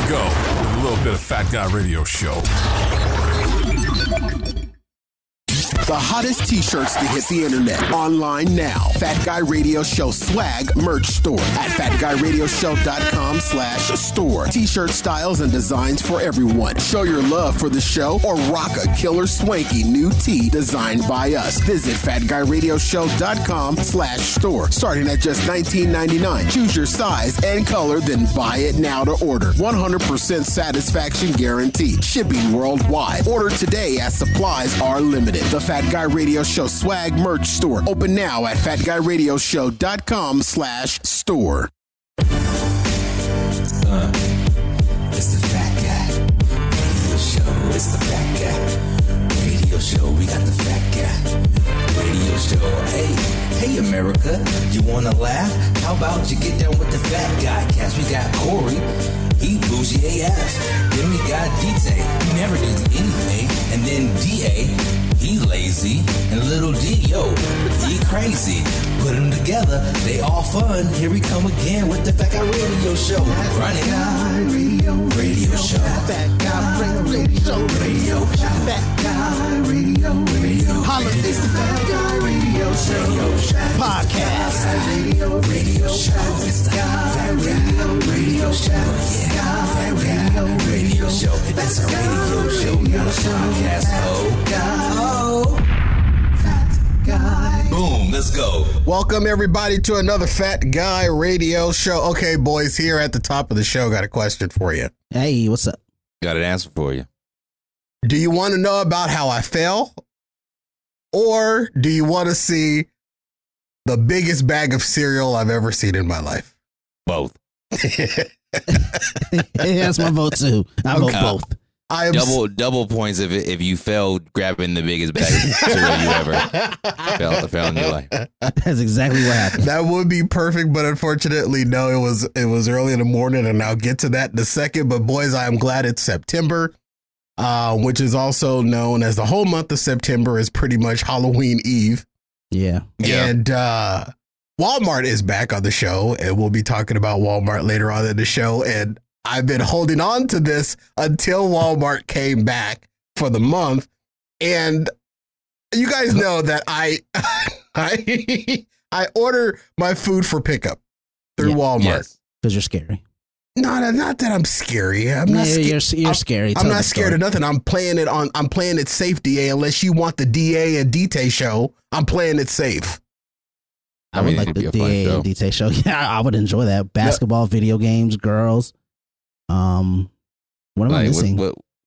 we go with a little bit of Fat Guy Radio Show. The hottest t-shirts to hit the internet. Online now. Fat Guy Radio Show swag merch store at fatguyradioshow.com/store. T-shirt styles and designs for everyone. Show your love for the show or rock a killer swanky new tee designed by us. Visit fatguyradioshow.com/store. Starting at just $19.99. Choose your size and color, then buy it now to order. 100% satisfaction guaranteed. Shipping worldwide. Order today as supplies are limited. The Fat Guy Radio Show swag merch store. Open now at fatguyradioshow.com/store. It's the Fat Guy Radio Show. It's the Fat Guy Radio Show. We got the Fat Guy Radio Show. Hey America, you wanna laugh? How about you get down with the Fat Guy cast? We got Corey, he bougie AF. Then we got DJ, he never does anything. And then DA, he lazy. And little D, yo, he crazy. Put them together, they all fun. Here we come again with the Fat Guy Radio Show. Running Radio Show. Fat Guy Radio Show. Fat Guy Radio. Holla, it's the Fat Guy Radio Show. Podcast. Radio Show. It's the Fat Guy Radio Show. Yeah, Fat Guy Radio Show. That's a radio show, not a podcast. Fat Guy. Boom, let's go. Welcome everybody to another Fat Guy Radio Show. Okay, boys, here at the top of the show, got a question for you. Hey, what's up? Got an answer for you. Do you want to know about how I fell? Or do you want to see the biggest bag of cereal I've ever seen in my life? Both. That's my vote too. I vote both. I am double points if you failed grabbing the biggest bag of cereal you ever fell in your life. That's exactly what happened. That would be perfect, but unfortunately, no. It was early in the morning, and I'll get to that in a second. But boys, I am glad it's September, which is also known as the whole month of September is pretty much Halloween Eve. Yeah. And Walmart is back on the show, and we'll be talking about Walmart later on in the show. And I've been holding on to this until Walmart came back for the month. And you guys know that I order my food for pickup through Walmart. Because you're scary. No, not that I'm scary. I'm not You're scary. I'm not scared of nothing. I'm playing it safe, DA. Unless you want the DA and DT show, I'm playing it safe. I would like the DA and DT show. Yeah, I would enjoy that. Basketball, video games, girls. What am I missing?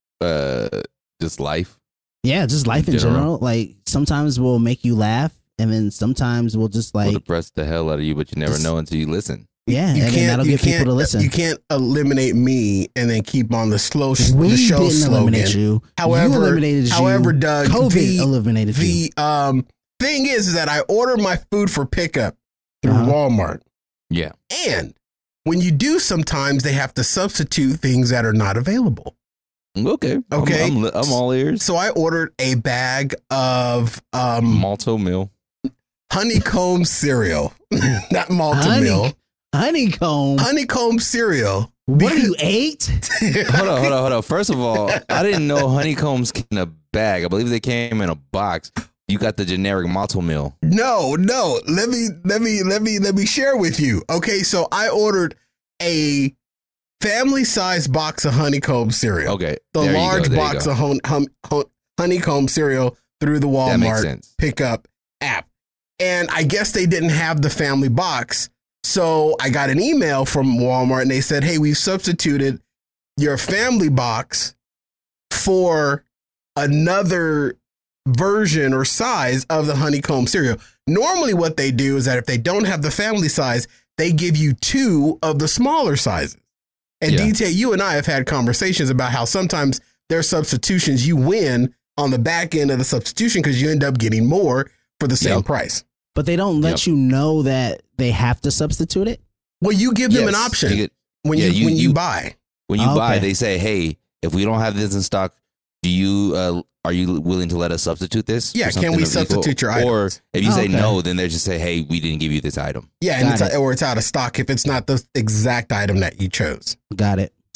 Just life. Yeah, just life in general. Like sometimes we'll make you laugh, and then sometimes we'll just like depress the hell out of you, but you never know until you listen. Yeah, and then that'll get people to listen. You can't eliminate me and then keep on the show didn't slogan. Eliminate you. However, you eliminated Doug, COVID eliminated you. The thing is that I order my food for pickup through Walmart. Yeah, and when you do, sometimes they have to substitute things that are not available. Okay. I'm all ears. So I ordered a bag of Malto Meal. Honeycomb cereal. Not Malto Meal. Honeycomb cereal. What you ate? Hold on. First of all, I didn't know honeycombs came in a bag. I believe they came in a box. You got the generic Malto Meal. No. Let me share with you. Okay, so I ordered a family-sized box of honeycomb cereal. Okay, the large box of honeycomb cereal through the Walmart pickup app, and I guess they didn't have the family box, so I got an email from Walmart, and they said, "Hey, we've substituted your family box for another version or size of the honeycomb cereal." Normally what they do is that if they don't have the family size, they give you two of the smaller sizes. And DT, you and I have had conversations about how sometimes their substitutions, you win on the back end of the substitution because you end up getting more for the same price. But they don't let you know that they have to substitute it? Well, you give them an option when you buy. When you buy, they say, "Hey, if we don't have this in stock, are you willing to let us substitute this? Yeah, can we substitute your items? Or if you say no, then they just say, "Hey, we didn't give you this item." Yeah, and it's out of stock if it's not the exact item that you chose. Got it.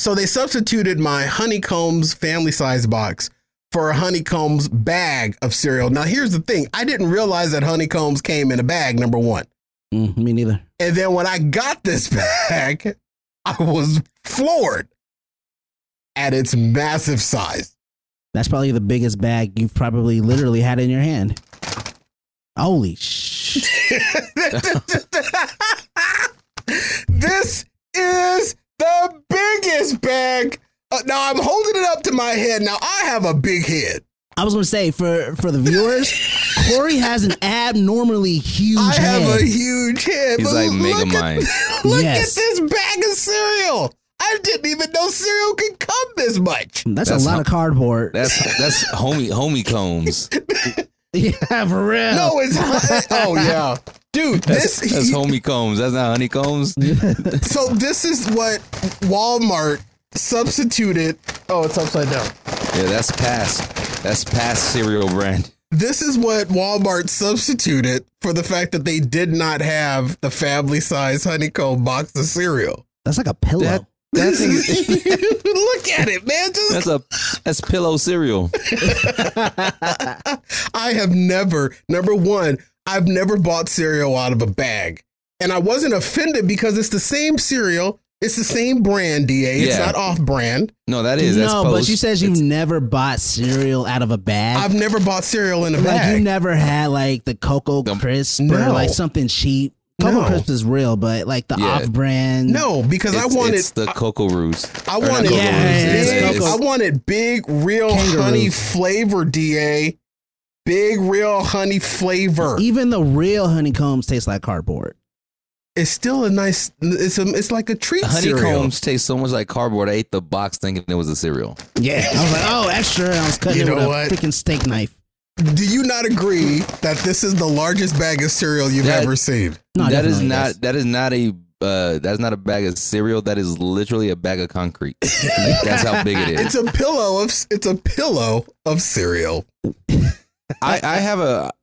So they substituted my Honeycombs family size box for a Honeycombs bag of cereal. Now, here's the thing. I didn't realize that Honeycombs came in a bag, number one. Me neither. And then when I got this bag, I was floored at its massive size. That's probably the biggest bag you've probably literally had in your hand. Holy shit. This is the biggest bag. Now I'm holding it up to my head. Now I have a big head. I was going to say, for the viewers, Corey has an abnormally huge head. I have a huge head. He's like Megamind. Look at this bag of cereal. I didn't even know cereal could come this much. That's a lot of cardboard. That's homie combs. Yeah, for real. No, it's oh yeah, dude. That's homie combs. That's not honeycombs. So this is what Walmart substituted. Oh, it's upside down. Yeah, that's past cereal brand. This is what Walmart substituted for the fact that they did not have the family size honeycomb box of cereal. That's like a pillow. Look at it, man. That's pillow cereal. I have never, number one, I've never bought cereal out of a bag. And I wasn't offended because it's the same cereal. It's the same brand, DA. It's not off-brand. No, that's Post. But you said you've never bought cereal out of a bag. I've never bought cereal in a bag. Like you never had like the Cocoa Crisp or like something cheap. Cocoa Crisp is real, but like the off-brand. No, because I wanted the Cocoa Roos. I wanted big, real honey flavor, DA. Big, real honey flavor. Even the real honeycombs taste like cardboard. It's still a nice. It's like a treat. Honeycombs taste so much like cardboard. I ate the box thinking it was a cereal. Yeah, I was like, oh, extra. I was cutting it with a freaking steak knife. Do you not agree that this is the largest bag of cereal you've ever seen? No, that's not a bag of cereal. That is literally a bag of concrete. That's how big it is. It's a pillow of cereal. I have a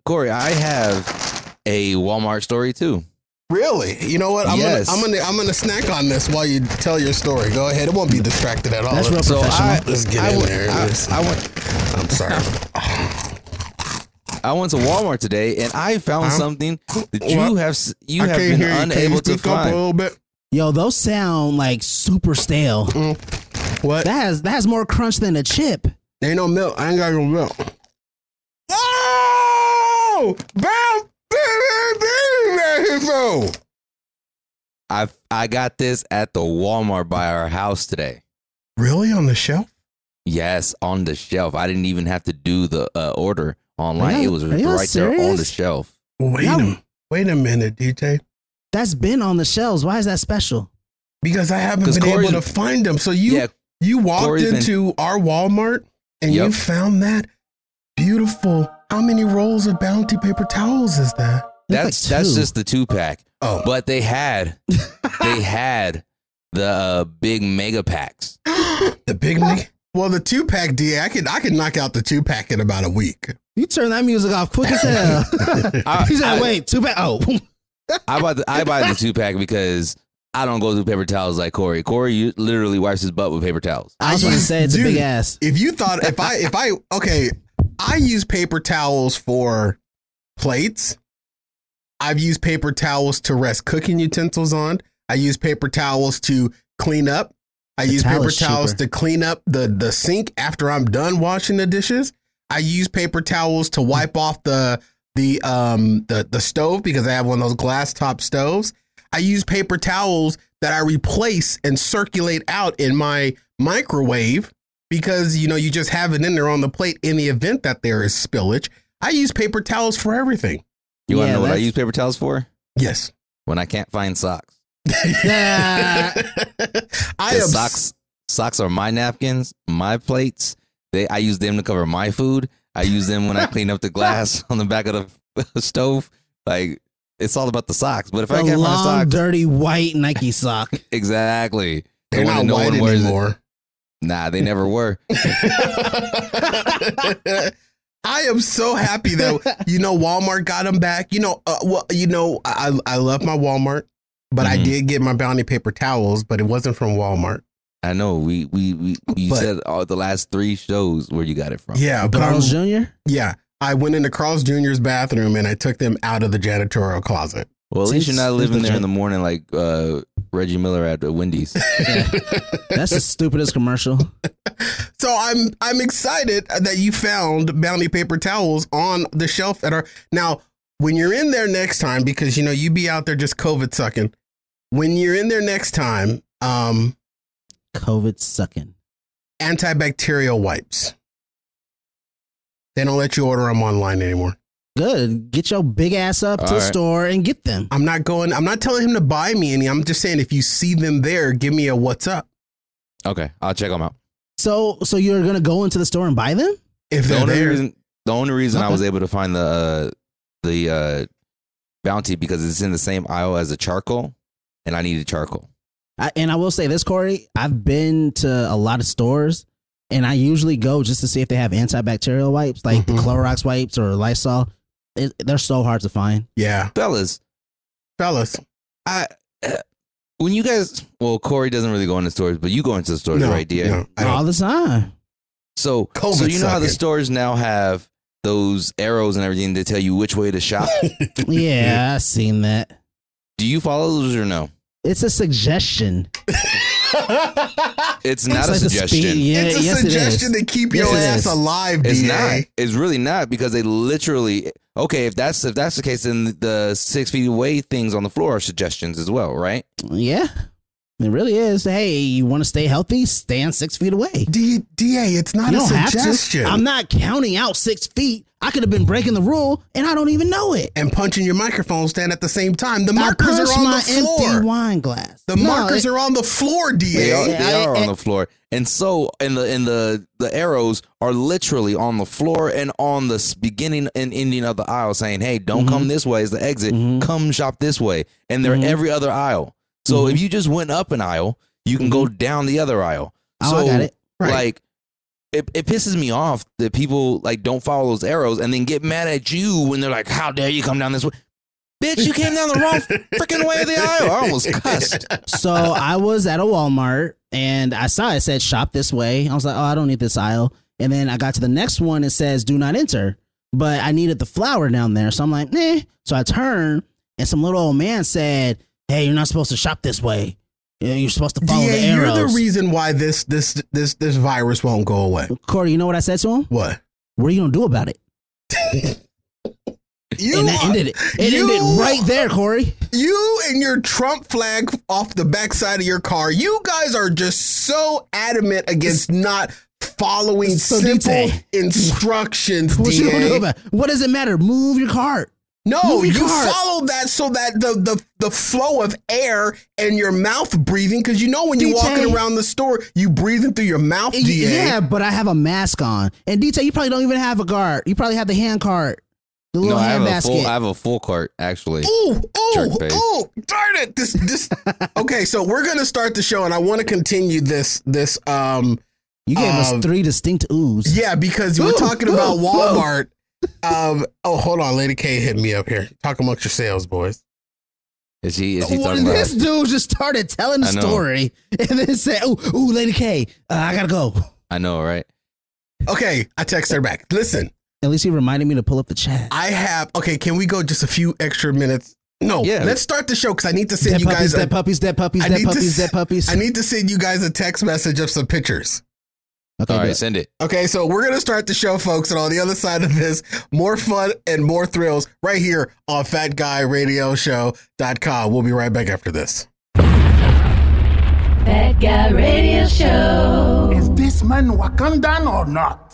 Walmart story too. Really? You know what? I'm gonna snack on this while you tell your story. Go ahead. It won't be distracted at all. That's real professional. Let's get in there. I'm sorry. I went to Walmart today and I found something that you have been unable to find. A little bit? Yo, those sound like super stale. What? That has more crunch than a chip. Ain't no milk. I ain't got no milk. Oh! I got this at the Walmart by our house today. Really? On the shelf? Yes, on the shelf. I didn't even have to do the order online. It was right there on the shelf. Wait a minute, DJ. That's been on the shelves. Why is that special? Because I haven't been able to find them. So you walked into our Walmart and you found that beautiful. How many rolls of Bounty paper towels is that? That's just the 2-pack. Oh, but they had the big mega packs. The big mega. Well, the 2-pack, DA, I could knock out the 2-pack in about a week. You turn that music off quick as hell. He said, "Wait, 2-pack." Oh, I buy the 2-pack because I don't go through paper towels like Corey. Corey literally wipes his butt with paper towels. I was going to say it's a big ass. If you thought I use paper towels for plates. I've used paper towels to rest cooking utensils on. I use paper towels to clean up. I use paper towels to clean up the sink after I'm done washing the dishes. I use paper towels to wipe off the stove because I have one of those glass top stoves. I use paper towels that I replace and circulate out in my microwave because, you just have it in there on the plate in the event that there is spillage. I use paper towels for everything. You want to know what I use paper towels for? Yes. When I can't find socks. Socks are my napkins, my plates. I use them to cover my food. I use them when I clean up the glass on the back of the stove. Like, it's all about the socks. But if I can't find socks, dirty white Nike sock. Exactly. They're not white anymore. Nah, they never were. I am so happy that Walmart got them back. I love my Walmart, but I did get my Bounty paper towels, but it wasn't from Walmart. I know. You said the last 3 shows where you got it from. Yeah. Carl's Jr.? Yeah. I went into Carl's Jr.'s bathroom and I took them out of the janitorial closet. Well, at least you're not living there in the morning like Reggie Miller at the Wendy's. Yeah. That's the stupidest commercial. So I'm excited that you found Bounty paper towels on the shelf at our. Now, when you're in there next time, because you be out there just COVID sucking. When you're in there next time, COVID sucking. Antibacterial wipes. They don't let you order them online anymore. Good. Get your big ass up to the store and get them. I'm not telling him to buy me any. I'm just saying if you see them there, give me a what's up. Okay, I'll check them out. So you're gonna go into the store and buy them? If they're there. The only reason I was able to find the Bounty because it's in the same aisle as the charcoal, and I needed charcoal. And I will say this, Corey, I've been to a lot of stores, and I usually go just to see if they have antibacterial wipes, like the Clorox wipes or Lysol. They're so hard to find. Yeah. Fellas. When you guys, Corey doesn't really go into stores, but you go into the stores, right, DA? No, all the time. So you know how the stores now have those arrows and everything to tell you which way to shop? Yeah, I've seen that. Do you follow those or no? It's a suggestion. It's not a suggestion. It's a suggestion to keep your ass alive, DA. It's not. It's really not because they literally. Okay, if that's the case, then the 6 feet away things on the floor are suggestions as well, right? Yeah, it really is. Hey, you want to stay healthy? Stand 6 feet away. DA, it's not a suggestion. I'm not counting out 6 feet. I could have been breaking the rule, and I don't even know it. And punching your microphone stand at the same time. The markers are on the floor. Empty wine glass. The markers are on the floor, DA. They are on the floor, and so the arrows are literally on the floor and on the beginning and ending of the aisle, saying, "Hey, don't come this way as the exit. Come shop this way." And they're every other aisle. So if you just went up an aisle, you can go down the other aisle. Oh, I got it. Right. Like. It pisses me off that people don't follow those arrows and then get mad at you when they're like, "How dare you come down this way?" Bitch, you came down the wrong freaking way of the aisle. I almost cussed. So I was at a Walmart and I saw it said shop this way. I was like, oh, I don't need this aisle. And then I got to the next one. It says do not enter. But I needed the flour down there. So I'm like, nah. So I turned and some little old man said, hey, you're not supposed to shop this way. You're supposed to follow the arrows. You're the reason why this virus won't go away. Corey, you know what I said to him? What? What are you going to do about it? And that ended it. It ended right there, Corey. You and your Trump flag off the backside of your car. You guys are just so adamant against not following simple instructions, what you gonna do about it? What does it matter? Move your cart. No, you follow that so that the flow of air and your mouth breathing, because when you're walking around the store, you breathing through your mouth, DA. Yeah, but I have a mask on. And DT, you probably don't even have a cart. You probably have the hand cart. The little hand basket. I have a full cart, actually. Darn it. This Okay, so we're gonna start the show and I want to continue this you gave us 3 distinct oohs. Yeah, because you were talking about Walmart. Hold on, Lady K hit me up here. Talk amongst yourselves, boys. Is he talking about this dude just started telling the story and then said, "Ooh, Lady K, I gotta go." I know, right? Okay, I text her back. Listen, at least he reminded me to pull up the chat. Can we go just a few extra minutes? No, let's start the show because I need to send dead puppies. I need to send you guys a text message of some pictures. Okay, all right, send it. Okay, so we're going to start the show, folks, and on the other side of this, more fun and more thrills right here on FatGuyRadioShow.com. We'll be right back after this. Fat Guy Radio Show. Is this man Wakandan or not?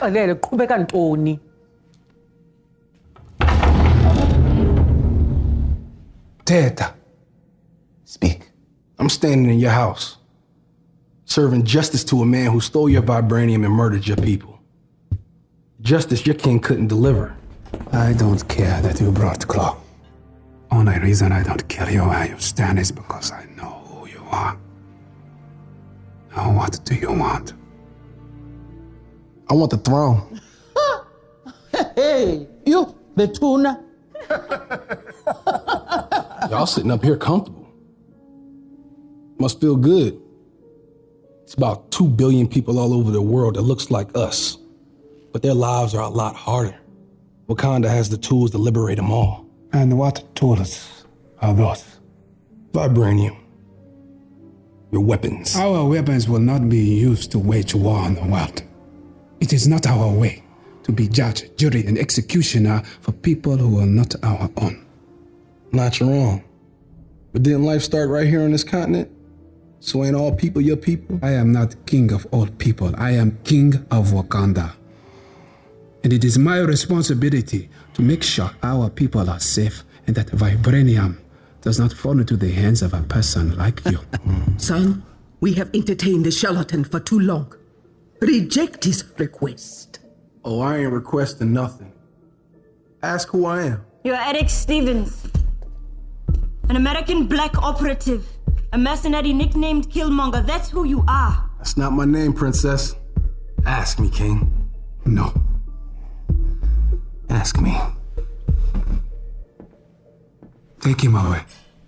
Teta, speak. I'm standing in your house, serving justice to a man who stole your vibranium and murdered your people. Justice your king couldn't deliver. I don't care that you brought Claw. Only reason I don't kill you where you stand is because I know who you are. Now what do you want? I want the throne. Hey, you, the tuna. Y'all sitting up here comfortable. Must feel good. It's about 2 billion people all over the world that looks like us, but their lives are a lot harder. Wakanda has the tools to liberate them all. And what tools are those? Vibranium. Your weapons. Our weapons will not be used to wage war on the world. It is not our way to be judge, jury, and executioner for people who are not our own. Not wrong. But didn't life start right here on this continent? So ain't all people your people? I am not king of all people. I am king of Wakanda. And it is my responsibility to make sure our people are safe and that vibranium does not fall into the hands of a person like you. Son, we have entertained the charlatan for too long. Reject his request. Oh, I ain't requesting nothing. Ask who I am. You're Eric Stevens, an American black operative, a mercenary nicknamed Killmonger. That's who you are. That's not my name, princess. Ask me, king. No. Ask me. Take him away.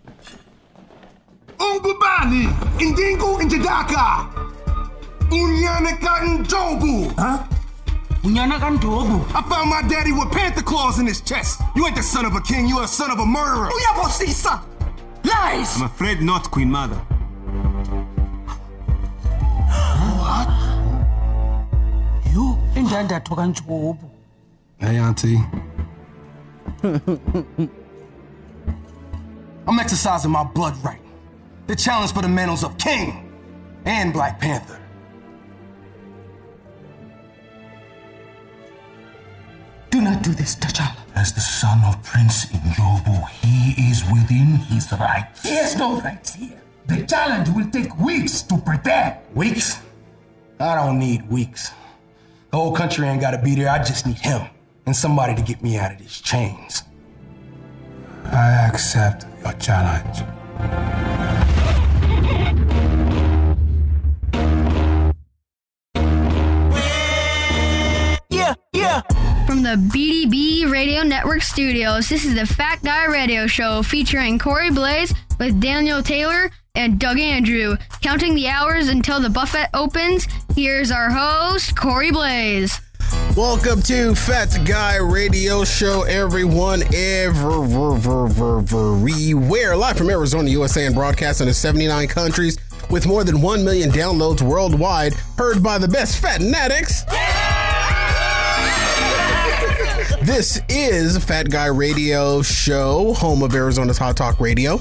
Ungubani, Indingu Njidaka. Unyanaka Ndobu. Huh? Unyanaka Ndobu. I found my daddy with panther claws in his chest. You ain't the son of a king, you are a son of a murderer. Uyabosisa. Lies! I'm afraid not, Queen Mother. What? You Indanda Toganjobu. Hey, Auntie. I'm exercising my blood right. The challenge for the mantles of King and Black Panther. Do not do this, T'Challa. As the son of Prince Njobu, he is within his rights. He has no rights here. The challenge will take weeks to prepare. Weeks? I don't need weeks. The whole country ain't gotta be there. I just need him and somebody to get me out of these chains. I accept your challenge. Yeah. From the BDB Radio Network studios, this is the Fat Guy Radio Show featuring Corey Blaze with Daniel Taylor and Doug Andrew. Counting the hours until the buffet opens, here's our host, Corey Blaze. Welcome to Fat Guy Radio Show, everyone, everywhere. Live from Arizona, USA, and broadcasting to 79 countries with more than 1 million downloads worldwide. Heard by the best fat fanatics. This is Fat Guy Radio Show, home of Arizona's Hot Talk Radio.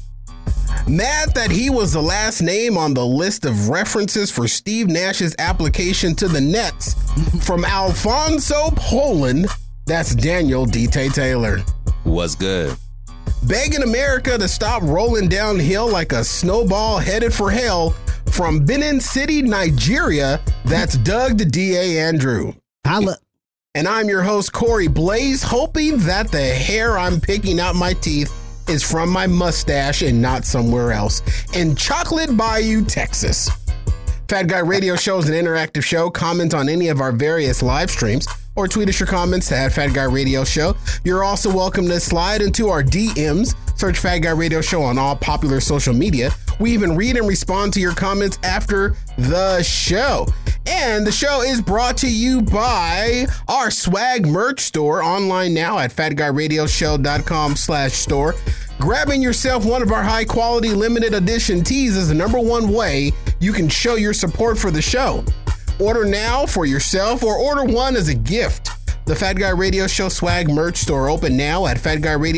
Mad that he was the last name on the list of references for Steve Nash's application to the Nets from Alfonso Poland. That's Daniel D.T. Taylor. What's good? Begging America to stop rolling downhill like a snowball headed for hell from Benin City, Nigeria. That's Doug the D.A. Andrew. Holla. And I'm your host, Corey Blaze, hoping that the hair I'm picking out my teeth is from my mustache and not somewhere else in Chocolate Bayou, Texas. Fat Guy Radio Show is an interactive show. Comment on any of our various live streams or tweet us your comments to @Fat Guy Radio Show. You're also welcome to slide into our DMs. Search Fat Guy Radio Show on all popular social media. We even read and respond to your comments after the show. And the show is brought to you by our swag merch store online now at fatguyradioshow.com/store. Grabbing yourself one of our high quality limited edition tees is the #1 way you can show your support for the show. Order now for yourself or order one as a gift. The Fat Guy Radio Show swag merch store open now at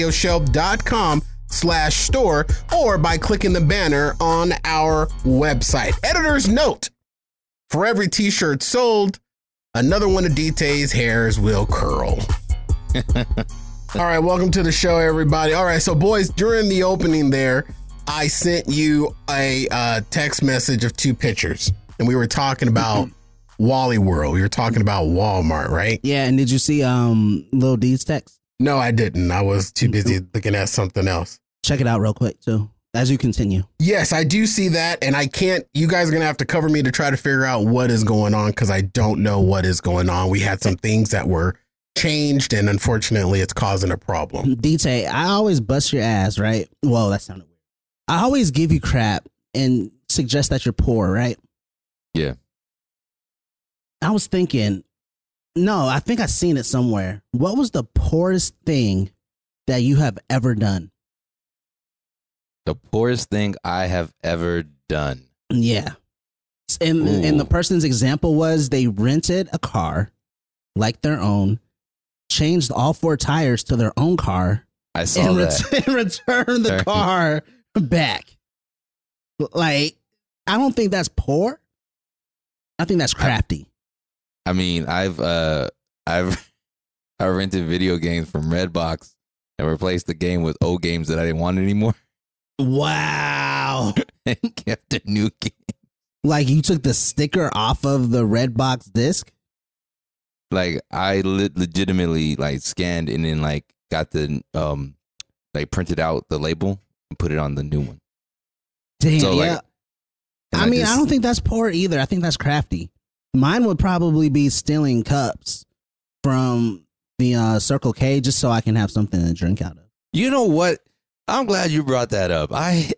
fatguyradioshow.com/store or by clicking the banner on our website. Editor's note: for every t-shirt sold, another one of DT's hairs will curl. All right, welcome to the show, everybody. All right, so boys, during the opening there, I sent you a text message of 2 pictures, and we were talking about Wally World. We were talking about Walmart, right? Yeah, and did you see Lil D's text? No, I didn't. I was too busy looking at something else. Check it out real quick, too, as you continue. Yes, I do see that, and I can't, you guys are going to have to cover me to try to figure out what is going on, because I don't know what is going on. We had some things that were changed, and unfortunately, it's causing a problem. DT, I always bust your ass, right? Whoa, that sounded weird. I always give you crap and suggest that you're poor, right? Yeah. I was thinking, no, I think I've seen it somewhere. What was the poorest thing that you have ever done? The poorest thing I have ever done. Yeah. And the person's example was they rented a car like their own, changed all 4 tires to their own car. I saw that. And returned the car back. Like, I don't think that's poor. I think that's crafty. I mean, I rented video games from Redbox and replaced the game with old games that I didn't want anymore. Wow. And kept a new game. Like, you took the sticker off of the Redbox disc? Like, I legitimately like scanned and then like got the like printed out the label and put it on the new one. Damn, so, yeah. Like, I mean, I don't think that's poor either. I think that's crafty. Mine would probably be stealing cups from the Circle K just so I can have something to drink out of. You know what? I'm glad you brought that up.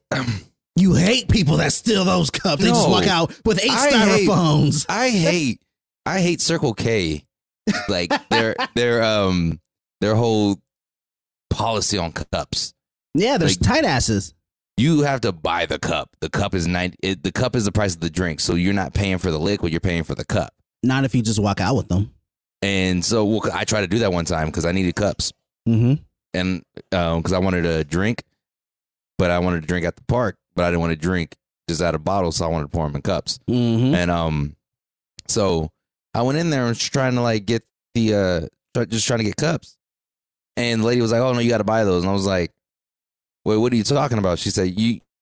You hate people that steal those cups. They just walk out with 8 styrofoams. I hate Circle K. Like their whole policy on cups. Yeah, there's tight asses. You have to buy the cup. The cup is the cup is the price of the drink, so you're not paying for the liquid. You're paying for the cup. Not if you just walk out with them. And so, I tried to do that one time because I needed cups, and because I wanted a drink, but I wanted to drink at the park, but I didn't want to drink just out of bottles, so I wanted to pour them in cups. And so I went in there and was trying to like get just trying to get cups, and the lady was like, "Oh no, you got to buy those," and I was like, "Wait, what are you talking about?" She said,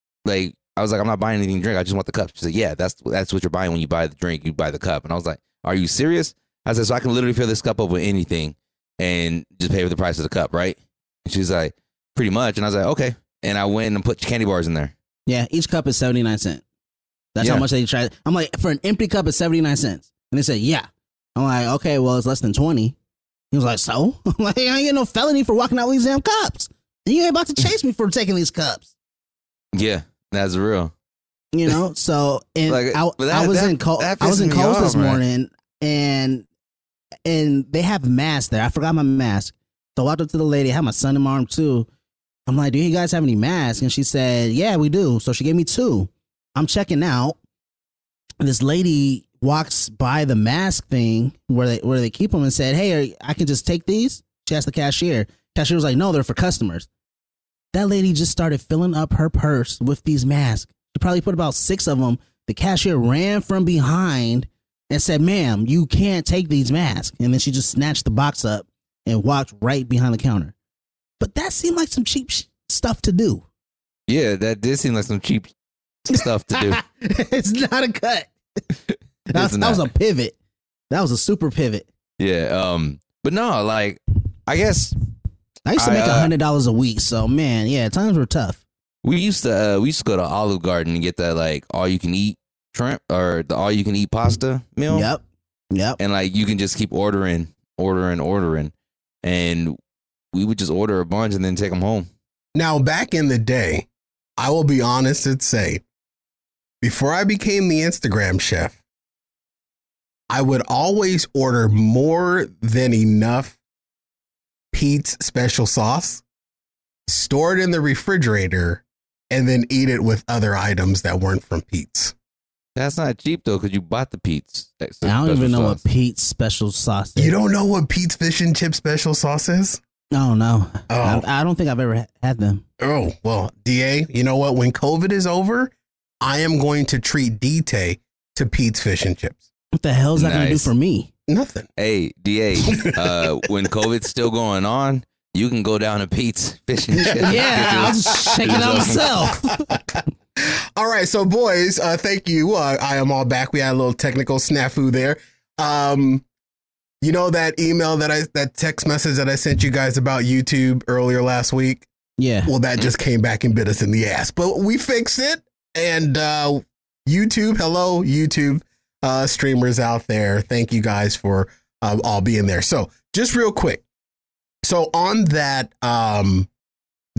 I was like, "I'm not buying anything to drink. I just want the cup." She said, "Yeah, that's what you're buying when you buy the drink. You buy the cup." And I was like, "Are you serious?" I said, "So I can literally fill this cup up with anything and just pay for the price of the cup, right?" And she's like, "Pretty much." And I was like, "Okay." And I went and put candy bars in there. Yeah, each cup is 79 cents. That's how much they try. I'm like, for an empty cup, it's 79 cents. And they said, yeah. I'm like, okay, well, it's less than 20. He was like, so? I'm like, I ain't getting no felony for walking out with these damn cups. And you ain't about to chase me for taking these cups. Yeah, that's real. You know, so and like, I was in Kohl's this morning, and they have masks there. I forgot my mask. So I walked up to the lady. I had my son in my arm too. I'm like, do you guys have any masks? And she said, yeah, we do. So she gave me 2. I'm checking out. This lady walks by the mask thing where they keep them and said, hey, I can just take these? She asked the cashier. Cashier was like, no, they're for customers. That lady just started filling up her purse with these masks. She probably put about 6 of them. The cashier ran from behind and said, ma'am, you can't take these masks. And then she just snatched the box up and walked right behind the counter. But that seemed like some cheap stuff to do. Yeah, that did seem like some cheap stuff to do. It's not a cut. That was a pivot. That was a super pivot. Yeah. But no, like, I guess I used to make $100 a week. So man, yeah, times were tough. We used to go to Olive Garden and get that like all you can eat shrimp or the all you can eat pasta meal. Yep. And like you can just keep ordering, and we would just order a bunch and then take them home. Now, back in the day, I will be honest and say, before I became the Instagram chef, I would always order more than enough Pete's special sauce, store it in the refrigerator, and then eat it with other items that weren't from Pete's. That's not cheap, though, because you bought the Pete's. I don't even know what Pete's special sauce is. You don't know what Pete's fish and chip special sauce is? Oh, no. I don't think I've ever had them. Oh, well, DA, you know what? When COVID is over, I am going to treat DT to Pete's fish and chips. What the hell is that going to do for me? Nothing. Hey, DA, when COVID's still going on, you can go down to Pete's fish and chips. Yeah, I'll just check it out myself. All right, so boys, thank you. I am all back. We had a little technical snafu there. You know that email that text message that I sent you guys about YouTube earlier last week? Yeah. Well, that just came back and bit us in the ass, but we fixed it. And YouTube, hello, YouTube streamers out there. Thank you guys for all being there. So just real quick. So on that,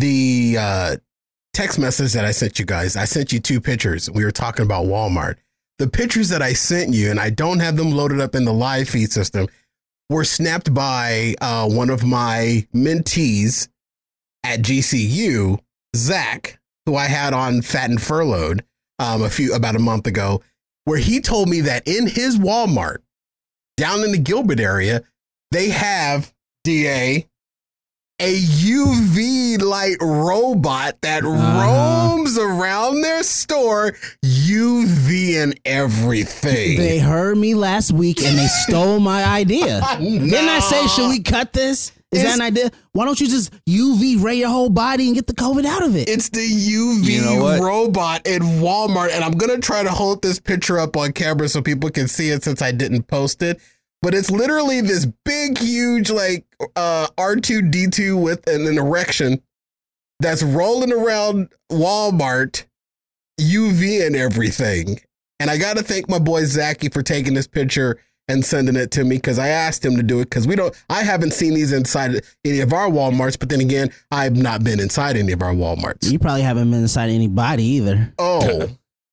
the text message that I sent you guys, I sent you 2 pictures. We were talking about Walmart. the pictures that I sent you, and I don't have them loaded up in the live feed system, were snapped by one of my mentees at GCU, Zach, who I had on Fat and Furloughed about a month ago, where he told me that in his Walmart down in the Gilbert area, they have a UV light robot that roams around their store, UV and everything. They heard me last week and they stole my idea. Didn't I say, should we cut this? Is that an idea? Why don't you just UV ray your whole body and get the COVID out of it? It's the UV robot in Walmart, and I'm going to try to hold this picture up on camera so people can see it since I didn't post it. But it's literally this big, huge, like R2-D2 with an erection that's rolling around Walmart, UV and everything. And I got to thank my boy Zachy for taking this picture and sending it to me, because I asked him to do it, because I haven't seen these inside any of our Walmarts, but then again, I've not been inside any of our Walmarts. You probably haven't been inside anybody either. Oh.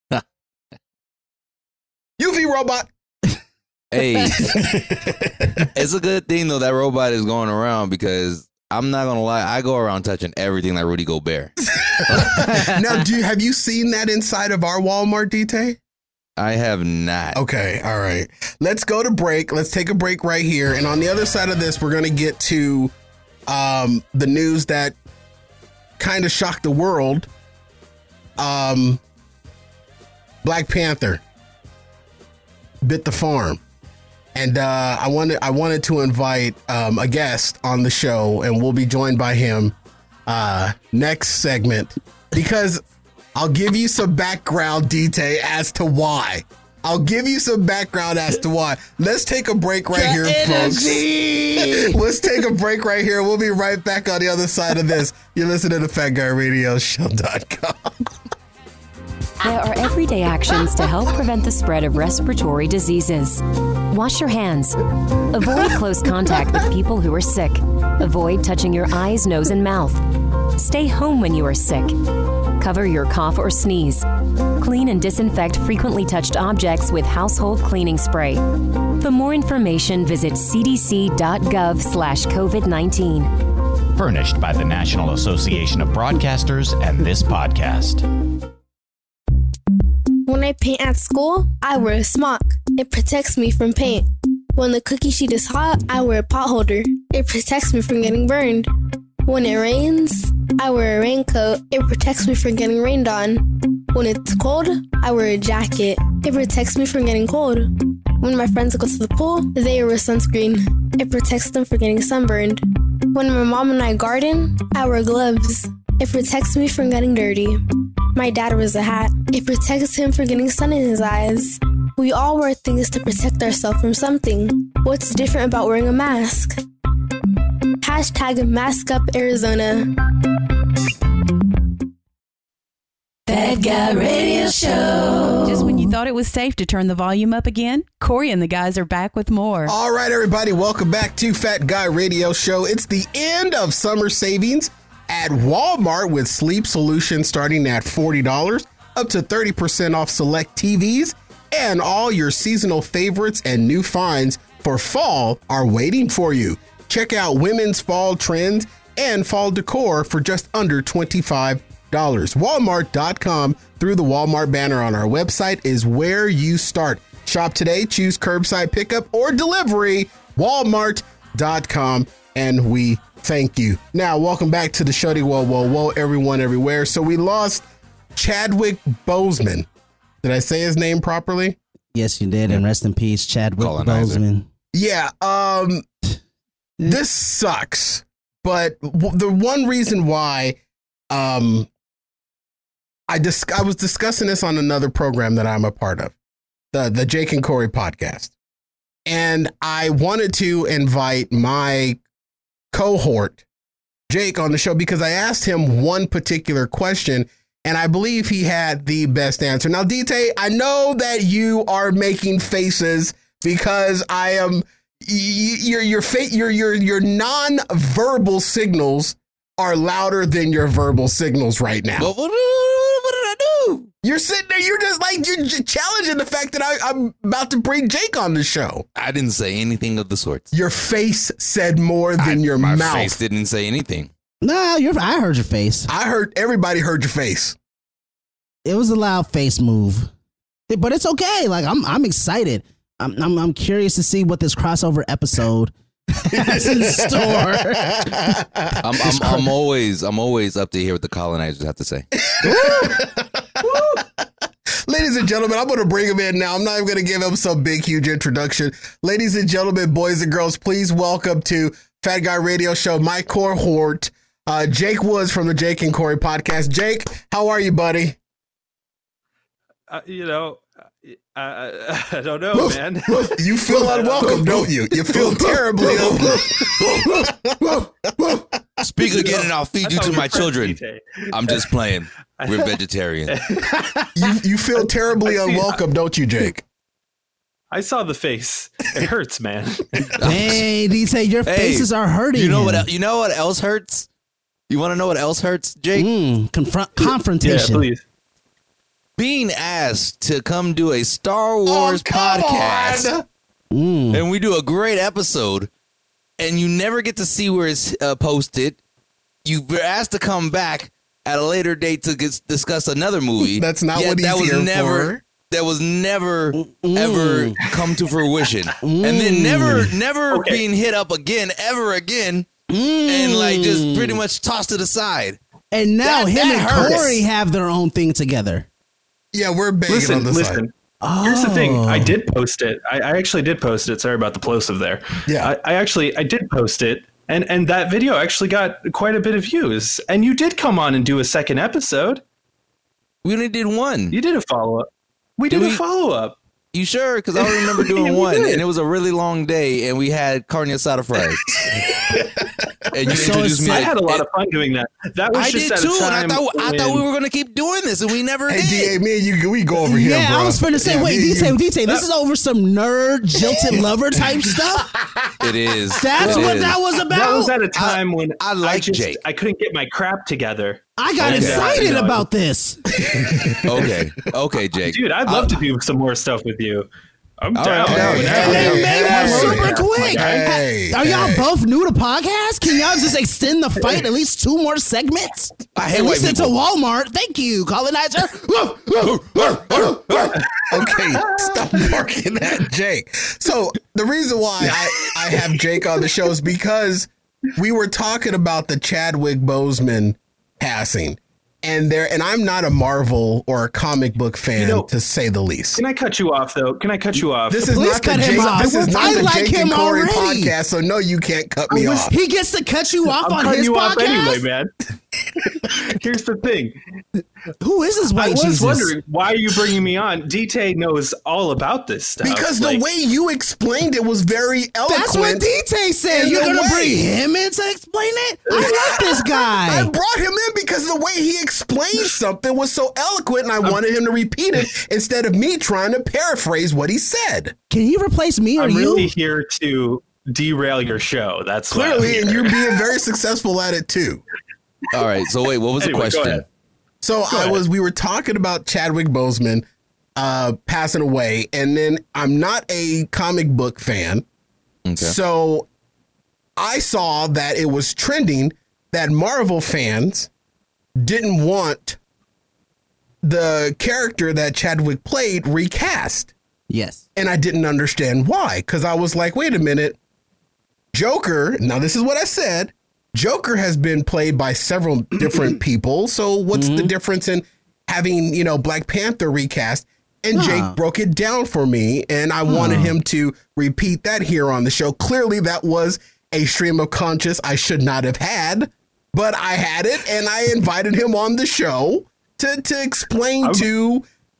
UV robot. Hey, it's a good thing though that robot is going around, because I'm not gonna lie, I go around touching everything like Rudy Gobert. Now, have you seen that inside of our Walmart, DT? I have not. Okay, all right. Let's go to break. Let's take a break right here, and on the other side of this, we're gonna get to the news that kind of shocked the world. Black Panther bit the farm. And I wanted to invite a guest on the show, and we'll be joined by him next segment, because I'll give you some background detail as to why. Let's take a break right here, folks. Let's take a break right here. We'll be right back on the other side of this. You're listening to FatGuyRadioShow.com. There are everyday actions to help prevent the spread of respiratory diseases. Wash your hands. Avoid close contact with people who are sick. Avoid touching your eyes, nose, and mouth. Stay home when you are sick. Cover your cough or sneeze. Clean and disinfect frequently touched objects with household cleaning spray. For more information, visit cdc.gov/COVID-19. Furnished by the National Association of Broadcasters and this podcast. When I paint at school, I wear a smock. It protects me from paint. When the cookie sheet is hot, I wear a pot holder. It protects me from getting burned. When it rains, I wear a raincoat. It protects me from getting rained on. When it's cold, I wear a jacket. It protects me from getting cold. When my friends go to the pool, they wear sunscreen. It protects them from getting sunburned. When my mom and I garden, I wear gloves. It protects me from getting dirty. My dad wears a hat. It protects him from getting sun in his eyes. We all wear things to protect ourselves from something. What's different about wearing a mask? #MaskUpArizona. Fat Guy Radio Show. Just when you thought it was safe to turn the volume up again, Corey and the guys are back with more. All right, everybody, welcome back to Fat Guy Radio Show. It's the end of summer savings at Walmart, with sleep solutions starting at $40, up to 30% off select TVs, and all your seasonal favorites and new finds for fall are waiting for you. Check out women's fall trends and fall decor for just under $25. Walmart.com through the Walmart banner on our website is where you start. Shop today, choose curbside pickup or delivery, Walmart.com, and we thank you. Now, welcome back to the show. Whoa, everyone, everywhere. So we lost Chadwick Boseman. Did I say his name properly? Yes, you did. And rest in peace, Chadwick Boseman. Yeah. This sucks. But the one reason why I was discussing this on another program that I'm a part of, the Jake and Corey podcast. And I wanted to invite my cohort, Jake, on the show because I asked him one particular question, and I believe he had the best answer. Now, DT, I know that you are making faces because I am your non-verbal signals are louder than your verbal signals right now. What did I do? You're sitting there, you're just like, you're challenging the fact that I'm about to bring Jake on the show. I didn't say anything of the sorts. Your face said more than your mouth. My face didn't say anything. No, I heard your face. Everybody heard your face. It was a loud face move, but it's okay. Like I'm excited. I'm curious to see what this crossover episode has in store. I'm always up to hear what the colonizers have to say. Ladies and gentlemen, I'm going to bring him in now. I'm not even going to give him some big, huge introduction. Ladies and gentlemen, boys and girls, please welcome to Fat Guy Radio Show, my cohort, Jake Woods from the Jake and Corey podcast. Jake, how are you, buddy? I don't know, man. You feel unwelcome, don't you? You feel terribly unwelcome. Speak again and I'll feed you to my children. I'm just playing. We're vegetarian. You feel terribly unwelcome, don't you, Jake? I saw the face. It hurts, man. Hey, DJ, your faces are hurting. You know what else hurts? You want to know what else hurts, Jake? Confrontation. Yeah, please. Being asked to come do a Star Wars podcast, and we do a great episode, and you never get to see where it's posted. You're asked to come back at a later date to discuss another movie. That's not what he's here for. That was never ever come to fruition, and then never being hit up again ever again, and like just pretty much tossed it aside. And now him and Corey have their own thing together. Yeah, we're banging on the side. Here's the thing. I did post it. I actually did post it. Sorry about the plosive there. Yeah. I did post it. And that video actually got quite a bit of views. And you did come on and do a second episode. We only did one. You did a follow-up. We did a follow-up. You sure? Because I remember doing one, and it was a really long day, and we had carne asada fries. And you introduced me. I had a lot of fun doing that. That was just at a time. I thought we were going to keep doing this, and we never did. Hey, me and you, we go over here, bro. I was going to say, wait, DT, this is over some nerd, jilted lover type stuff? It is. That's what that was about? That was at a time when I Jake. I couldn't get my crap together. I got excited about this. Okay, Jake. Dude, I'd love to do some more stuff with you. I'm down. And then make one super quick. Are y'all both new to podcasts? Can y'all just extend the fight at least 2 more segments? I hate at white least into people. Walmart. Thank you, colonizer. Okay, stop barking at Jake. So the reason why I have Jake on the show is because we were talking about the Chadwick Boseman passing. And I'm not a Marvel or a comic book fan, to say the least. Can I cut you off, though? This is not the Jake and Corey podcast, so no, you can't cut me off. He gets to cut you off on his podcast? Anyway, man. Here's the thing. Who is this white Jesus? I was wondering, why are you bringing me on? DT knows all about this stuff. Because the way you explained it was very eloquent. That's what DT said. You're going to bring him in to explain it? I like this guy. I brought him in because the way he explained something was so eloquent, and I wanted him to repeat it instead of me trying to paraphrase what he said. Can you replace me or I'm you? really here to derail your show. That's clearly, and you're being very successful at it too. All right. So wait, what was the question? So we were talking about Chadwick Boseman passing away, and then I'm not a comic book fan. Okay. So I saw that it was trending that Marvel fans didn't want the character that Chadwick played recast. Yes. And I didn't understand why, because I was like, wait a minute. Joker, now this is what I said. Joker has been played by several different people. So what's the difference in having, Black Panther recast? And Jake broke it down for me, and I wanted him to repeat that here on the show. Clearly, that was a stream of conscience I should not have had, but I had it, and I invited him on the show to explain to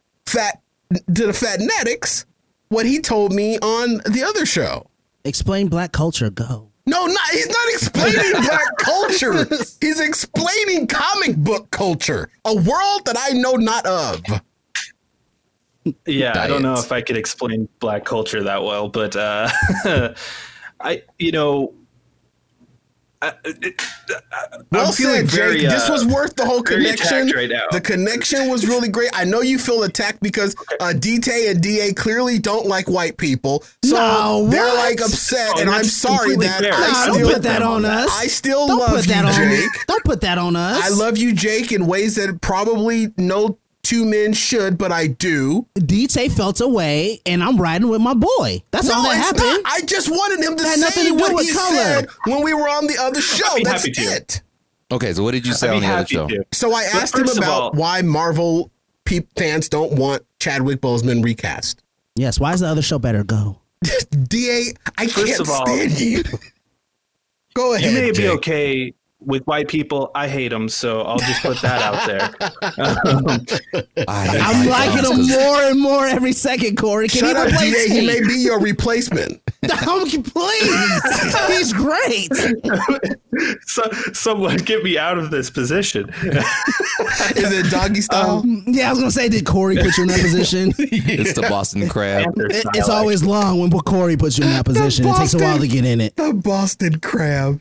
the Fatnetics what he told me on the other show. Explain Black culture. Go. No, he's not explaining Black culture. He's explaining comic book culture, a world that I know not of. Yeah, I don't know if I could explain Black culture that well, but Well said, very, Jake. This was worth the whole connection. Right now. The connection was really great. I know you feel attacked because DT and DA clearly don't like white people, so they're like upset. And I'm sorry that don't put that on us. I still love you, Jake. Don't put that on us. I love you, Jake, in ways that probably no two men should, but I do. DT felt away, and I'm riding with my boy. That's all that happened. Not. I just wanted him to say what he said when we were on the other show. That's it. Okay, so what did you say on the other show? So I asked him about why Marvel fans don't want Chadwick Boseman recast. Yes, why is the other show better? Go. DA, I can't stand you. Go ahead. You may be Jake. okay with white people. I hate them, so I'll just put that out there. I'm liking him more and more every second, Corey. Can Shut he up, replace DA. me? He may be your replacement. Please. He's great. Someone get me out of this position. Is it doggy style? Yeah, I was going to say, did Corey put you in that position? It's the Boston Crab. It's always long when Corey puts you in that position. It takes a while to get in it. The Boston Crab.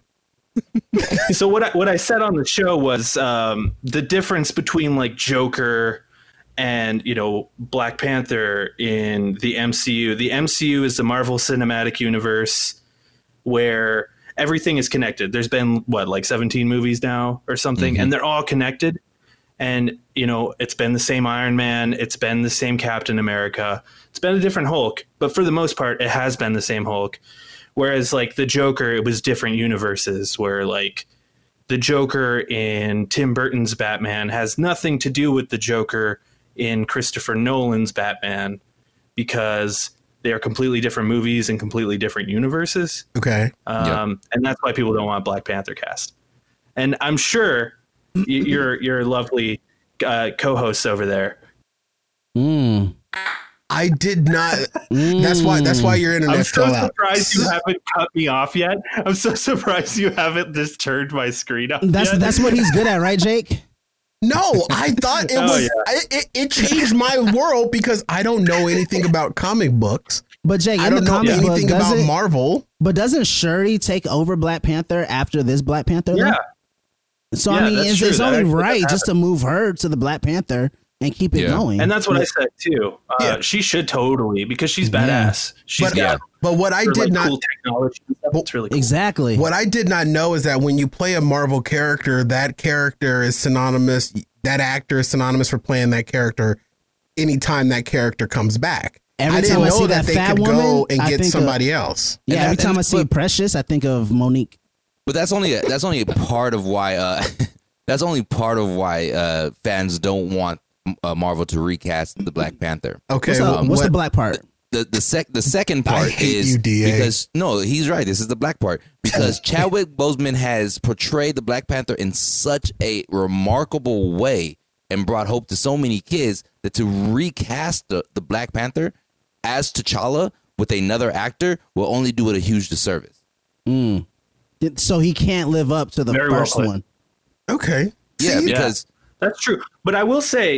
So what I said on the show was the difference between like Joker and Black Panther in the MCU. The MCU is the Marvel Cinematic Universe where everything is connected. There's been like 17 movies now or something, and they're all connected. And it's been the same Iron Man, it's been the same Captain America, it's been a different Hulk, but for the most part, it has been the same Hulk. Whereas like the Joker, it was different universes where like the Joker in Tim Burton's Batman has nothing to do with the Joker in Christopher Nolan's Batman because they are completely different movies and completely different universes. Okay. And that's why people don't want Black Panther cast. And I'm sure your lovely co-hosts over there. I did not. That's why your internet's still out. I'm so surprised you haven't cut me off yet. I'm so surprised you haven't just turned my screen off. That's what he's good at, right, Jake? No, I thought it was. Yeah. It changed my world because I don't know anything about comic books. But Jake, I don't know anything about Marvel. But doesn't Shuri take over Black Panther after this Black Panther? Yeah. So I mean, it's only right just to move her to the Black Panther and keep it going. And that's what I said too. She should totally, because she's badass. She's but what I did not cool technology. It's really cool. Exactly. What I did not know is that when you play a Marvel character, that character is synonymous. That actor is synonymous for playing that character anytime that character comes back. Every I didn't time I know see that they fat could woman, go and I get think somebody else. Yeah, every time I see Precious, I think of Monique. But that's only a part of why fans don't want Marvel to recast the Black Panther. Okay, what's the black part? The second part is because he's right. This is the black part because Chadwick Boseman has portrayed the Black Panther in such a remarkable way and brought hope to so many kids that to recast the Black Panther as T'Challa with another actor will only do it a huge disservice. So he can't live up to the first one. Okay. Yeah, because that's true. But I will say,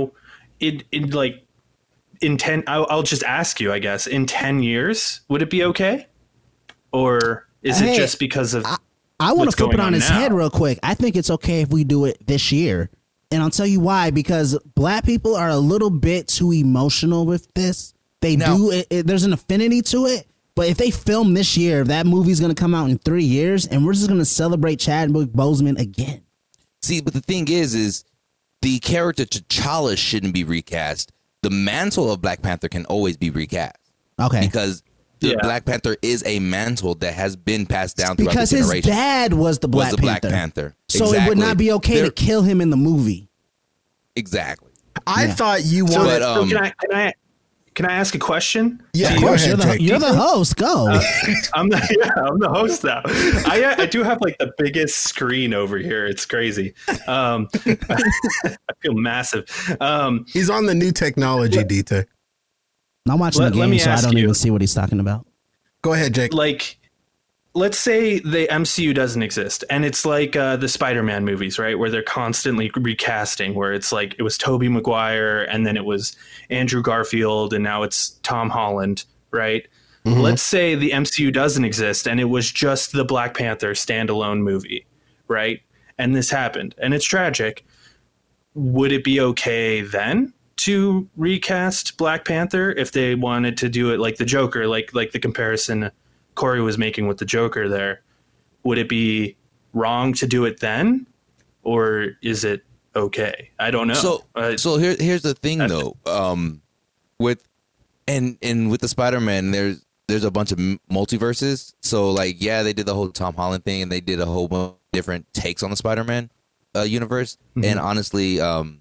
in 10, I'll just ask you, I guess, in 10 years, would it be okay? Or is it just because of I want to flip it on his head real quick. I think it's okay if we do it this year. And I'll tell you why, because Black people are a little bit too emotional with this. There's an affinity to it. But if they film this year, that movie's going to come out in 3 years, and we're just going to celebrate Chadwick Boseman again. See, but the thing is the character T'Challa shouldn't be recast. The mantle of Black Panther can always be recast. Okay. Because the Black Panther is a mantle that has been passed down throughout the generation. Because his dad was the Black Panther. So exactly. It would not be okay to kill him in the movie. Exactly. I thought you wanted... Can I ask a question? Yeah, of course. You're the host. Go. I'm the host now. I do have like the biggest screen over here. It's crazy. I feel massive. He's on the new technology, DT. I'm watching the game, so I don't even see what he's talking about. Go ahead, Jake. Like, let's say the MCU doesn't exist, and it's like the Spider-Man movies, right? Where they're constantly recasting, where it's like it was Tobey Maguire, and then it was Andrew Garfield, and now it's Tom Holland, right? Let's say the MCU doesn't exist and it was just the Black Panther standalone movie, right? And this happened and it's tragic. Would it be okay then to recast Black Panther if they wanted to do it like the Joker, like the comparison Corey was making with the Joker there? Would it be wrong to do it then, or is it okay? I don't know. So here's the thing though. With the Spider-Man, there's a bunch of multiverses. So like, yeah, they did the whole Tom Holland thing, and they did a whole bunch of different takes on the Spider-Man universe. And honestly,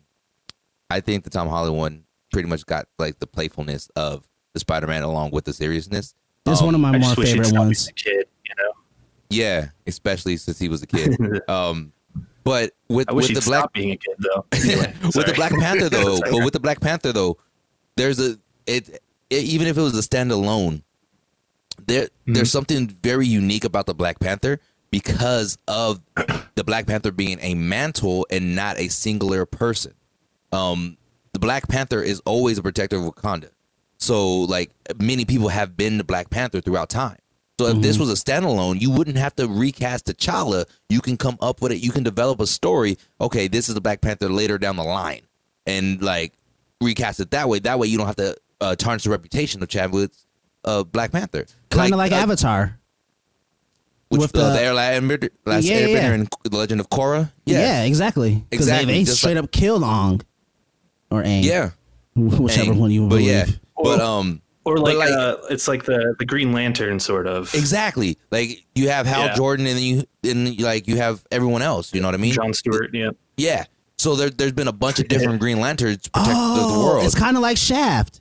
I think the Tom Holland one pretty much got like the playfulness of the Spider-Man along with the seriousness. It's one of my more favorite ones. Kid, you know? Yeah, especially since he was a kid. But with the Black being a kid though. Anyway, with the Black Panther though, but with the Black Panther though, there's even if it was a standalone, there's something very unique about the Black Panther because of the Black Panther being a mantle and not a singular person. The Black Panther is always a protector of Wakanda. So like many people have been the Black Panther throughout time. So if this was a standalone, you wouldn't have to recast T'Challa. You can come up with it. You can develop a story. Okay, this is the Black Panther later down the line, and like recast it that way. That way you don't have to tarnish the reputation of Chadwick's Black Panther. Kind of like Avatar. With the Airbender and the Legend of Korra. Yeah, exactly. Because they straight up killed Aang. Or Aang. Yeah. Whichever one you believe. Yeah. Or like it's like the Green Lantern sort of. Exactly. Like you have Hal Jordan and you have everyone else. You know what I mean? Jon Stewart. Yeah. Yeah. So there's been a bunch of different Green Lanterns to protect the world. It's kind of like Shaft.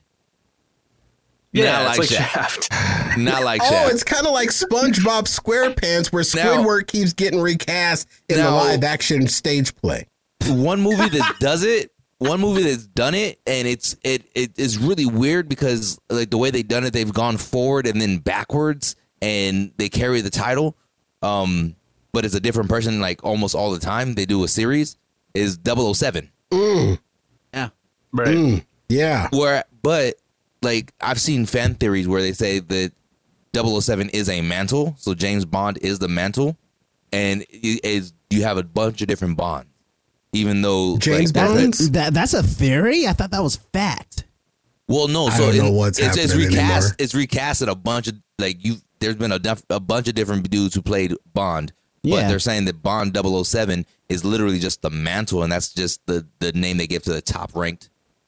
Yeah, it's like Shaft. Not like Shaft. Oh, it's kind of like SpongeBob SquarePants, where Squidward keeps getting recast in the live action stage play. One movie that does it. One movie that's done it, and it is really weird because like the way they've done it, they've gone forward and then backwards, and they carry the title, but it's a different person like almost all the time. They do a series is 007. Yeah, right. Yeah. But like I've seen fan theories where they say that 007 is a mantle, so James Bond is the mantle, and you have a bunch of different Bonds. Even though James Bond, that's a theory. I thought that was fact. Well, no. I So don't know what's happening it's recast. anymore. It's recast at a bunch of there's been a bunch of different dudes who played Bond, but they're saying that Bond 007 is literally just the mantle, and that's just the name they give to the top ranked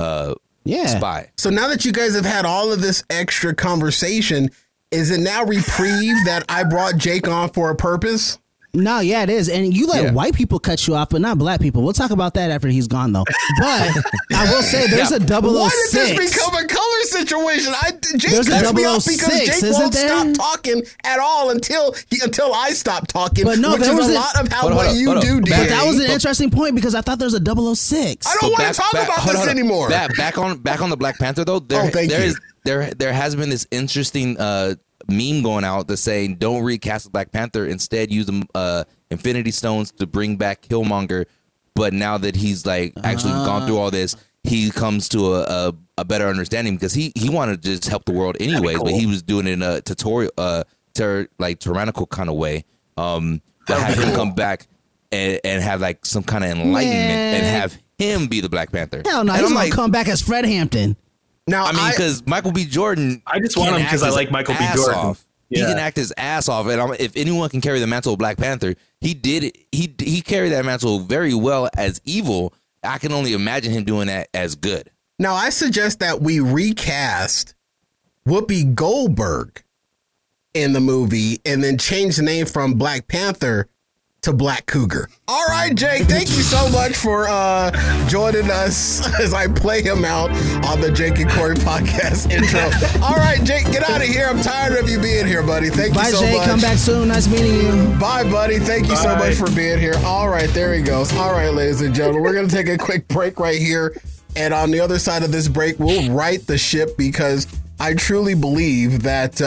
spy. So now that you guys have had all of this extra conversation, is it now reprieve that I brought Jake on for a purpose? No, yeah, it is. And you let white people cut you off, but not black people. We'll talk about that after he's gone, though. But I will say there's a 006. Why did this become a color situation? Jake cuts me off because Jake won't stop talking at all until I stop talking, but which is a lot of what you do, DA. But that was an interesting point because I thought there was a 006. I don't want to talk about this anymore. Back on the Black Panther, though, there has been this interesting meme going out that's saying don't recast Black Panther, instead use Infinity Stones to bring back Killmonger. But now that he's like actually gone through all this, he comes to a better understanding because he wanted to just help the world anyways, but he was doing it in a tutorial tyrannical kind of way. But have him come back and have like some kind of enlightenment and have him be the Black Panther. Hell no, he's gonna come back as Fred Hampton. Now, I mean, because Michael B. Jordan, I just want him because I like Michael B. Jordan. He can act his ass off, and if anyone can carry the mantle of Black Panther, he did it. He carried that mantle very well as evil. I can only imagine him doing that as good. Now, I suggest that we recast Whoopi Goldberg in the movie and then change the name from Black Panther to Black Cougar. All right, Jake, thank you so much for joining us as I play him out on the Jake and Corey podcast intro. All right, Jake, get out of here. I'm tired of you being here, buddy. Thank you so Jake, much. Come back soon. Nice meeting you. Bye, buddy. Thank you so much for being here. All right, there he goes. All right, ladies and gentlemen, we're going to take a quick break right here. And on the other side of this break, we'll right the ship because I truly believe that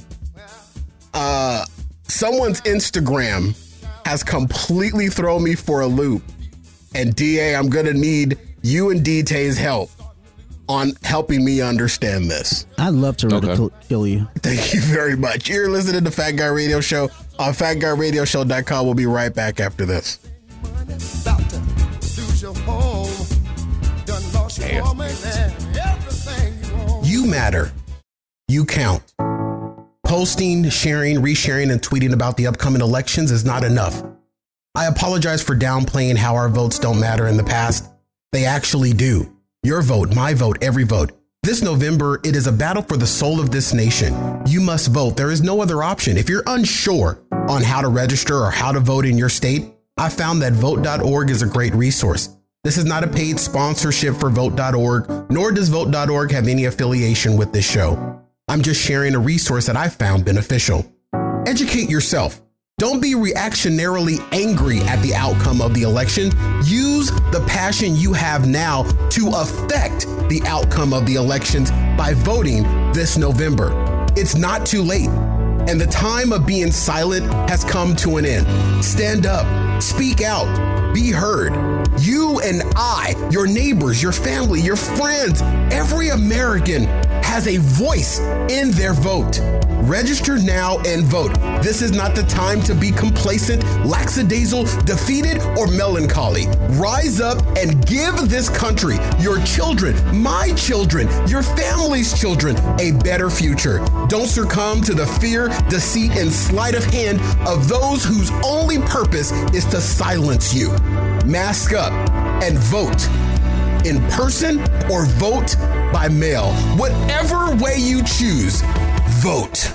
someone's Instagram has completely thrown me for a loop. And DA, I'm going to need you and DT's help on helping me understand this. I'd love to ridicule you. Thank you very much. You're listening to Fat Guy Radio Show on fatguyradioshow.com. We'll be right back after this. You matter. You count. Posting, sharing, resharing, and tweeting about the upcoming elections is not enough. I apologize for downplaying how our votes don't matter in the past. They actually do. Your vote, my vote, every vote. This November, it is a battle for the soul of this nation. You must vote. There is no other option. If you're unsure on how to register or how to vote in your state, I found that vote.org is a great resource. This is not a paid sponsorship for vote.org, nor does vote.org have any affiliation with this show. I'm just sharing a resource that I found beneficial. Educate yourself. Don't be reactionarily angry at the outcome of the election. Use the passion you have now to affect the outcome of the elections by voting this November. It's not too late, and the time of being silent has come to an end. Stand up, speak out, be heard. You and I, your neighbors, your family, your friends, every American has a voice in their vote. Register now and vote. This is not the time to be complacent, lackadaisical, defeated, or melancholy. Rise up and give this country, your children, my children, your family's children, a better future. Don't succumb to the fear, deceit, and sleight of hand of those whose only purpose is to silence you. Mask up and vote in person or vote by mail. Whatever way you choose, vote.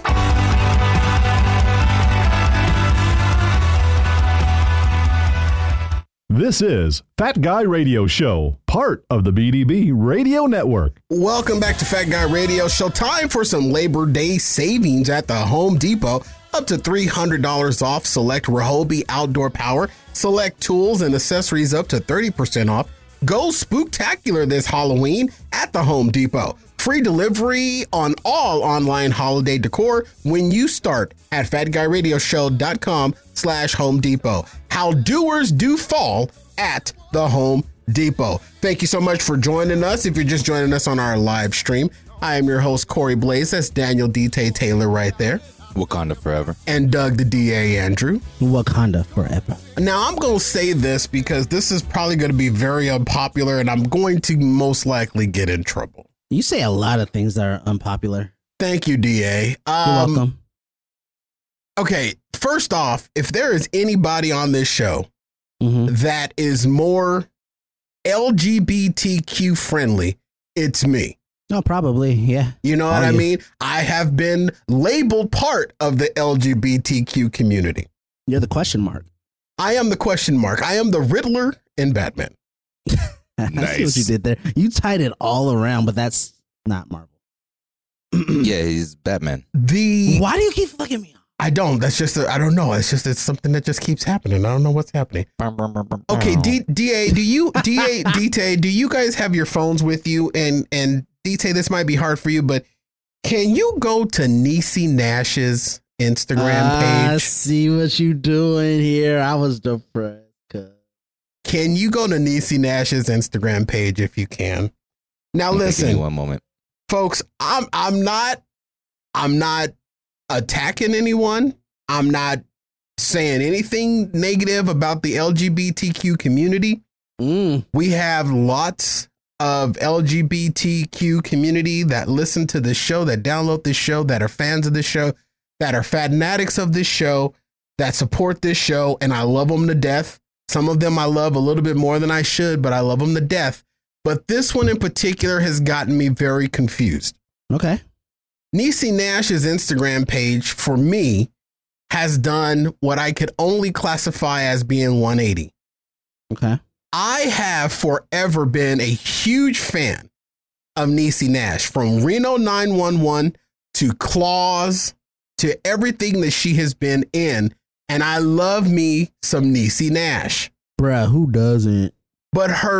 This is Fat Guy Radio Show, part of the BDB Radio Network. Welcome back to Fat Guy Radio Show. Time for some Labor Day savings at the Home Depot. Up to $300 off select Ryobi outdoor power, select tools and accessories up to 30% off. Go spooktacular this Halloween at the Home Depot. Free delivery on all online holiday decor when you start at fatguyradioshow.com/Home Depot. How doers do fall at the Home Depot. Thank you so much for joining us. If you're just joining us on our live stream, I am your host, Corey Blaze. That's Daniel D.T. Taylor right there. Wakanda forever. And Doug the DA Andrew. Wakanda forever. Now, I'm going to say this because this is probably going to be very unpopular and I'm going to most likely get in trouble. You say a lot of things that are unpopular. Thank you, DA. You're welcome. Okay, first off, if there is anybody on this show that is more LGBTQ friendly, it's me. Oh, probably, yeah. You know what I mean? I have been labeled part of the LGBTQ community. You're the question mark. I am the question mark. I am the Riddler in Batman. I see what you did there. You tied it all around, but that's not Marvel. Yeah, he's Batman. Why do you keep fucking me up? I don't. That's just, I don't know. It's just, it's something that just keeps happening. I don't know what's happening. Okay, DA, do you guys have your phones with you? And DT, this might be hard for you, but can you go to Niecy Nash's Instagram page? I see what you doing here. I was depressed. Can you go to Niecy Nash's Instagram page if you can? Now listen, give me one moment, folks. I'm not attacking anyone. I'm not saying anything negative about the LGBTQ community. We have lots of LGBTQ community that listen to this show, that download this show, that are fans of this show, that are fanatics of this show, that support this show, and I love them to death. Some of them I love a little bit more than I should, but I love them to death. But this one in particular has gotten me very confused. Okay. Niecy Nash's Instagram page, for me, has done what I could only classify as being 180. Okay. I have forever been a huge fan of Niecy Nash, from Reno 911 to Claws to everything that she has been in. And I love me some Niecy Nash. Bruh, who doesn't? But her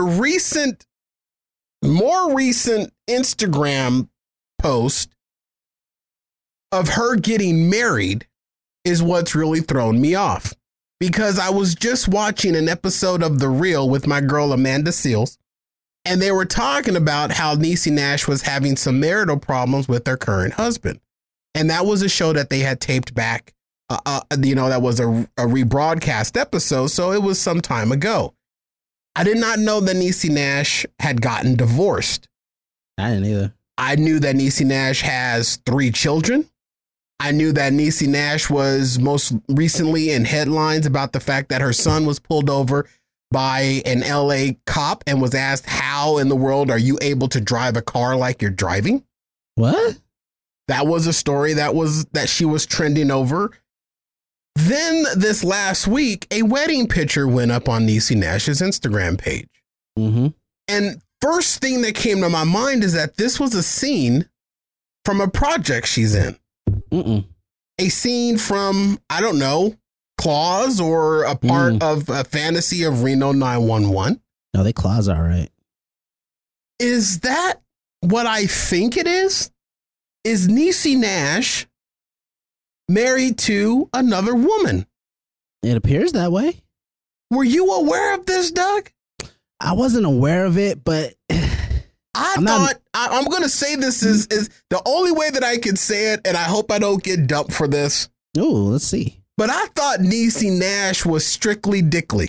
more recent Instagram post of her getting married is what's really thrown me off. Because I was just watching an episode of The Real with my girl Amanda Seales. And they were talking about how Niecy Nash was having some marital problems with her current husband. And that was a show that they had taped back, that was a rebroadcast episode. So it was some time ago. I did not know that Niecy Nash had gotten divorced. I didn't either. I knew that Niecy Nash has 3 children. I knew that Niecy Nash was most recently in headlines about the fact that her son was pulled over by an LA cop and was asked, how in the world are you able to drive a car like you're driving? What? That was a story that she was trending over. Then this last week, a wedding picture went up on Niecy Nash's Instagram page. Mm-hmm. And first thing that came to my mind is that this was a scene from a project she's in. Mm-mm. A scene from, I don't know, Claws or a part of a fantasy of Reno 911. No, they Claws are right. Is that what I think it is? Is Niecy Nash married to another woman? It appears that way. Were you aware of this, Doug? I wasn't aware of it, but I'm going to say this is the only way that I can say it, and I hope I don't get dumped for this. Oh, let's see. But I thought Niecy Nash was strictly Dickly.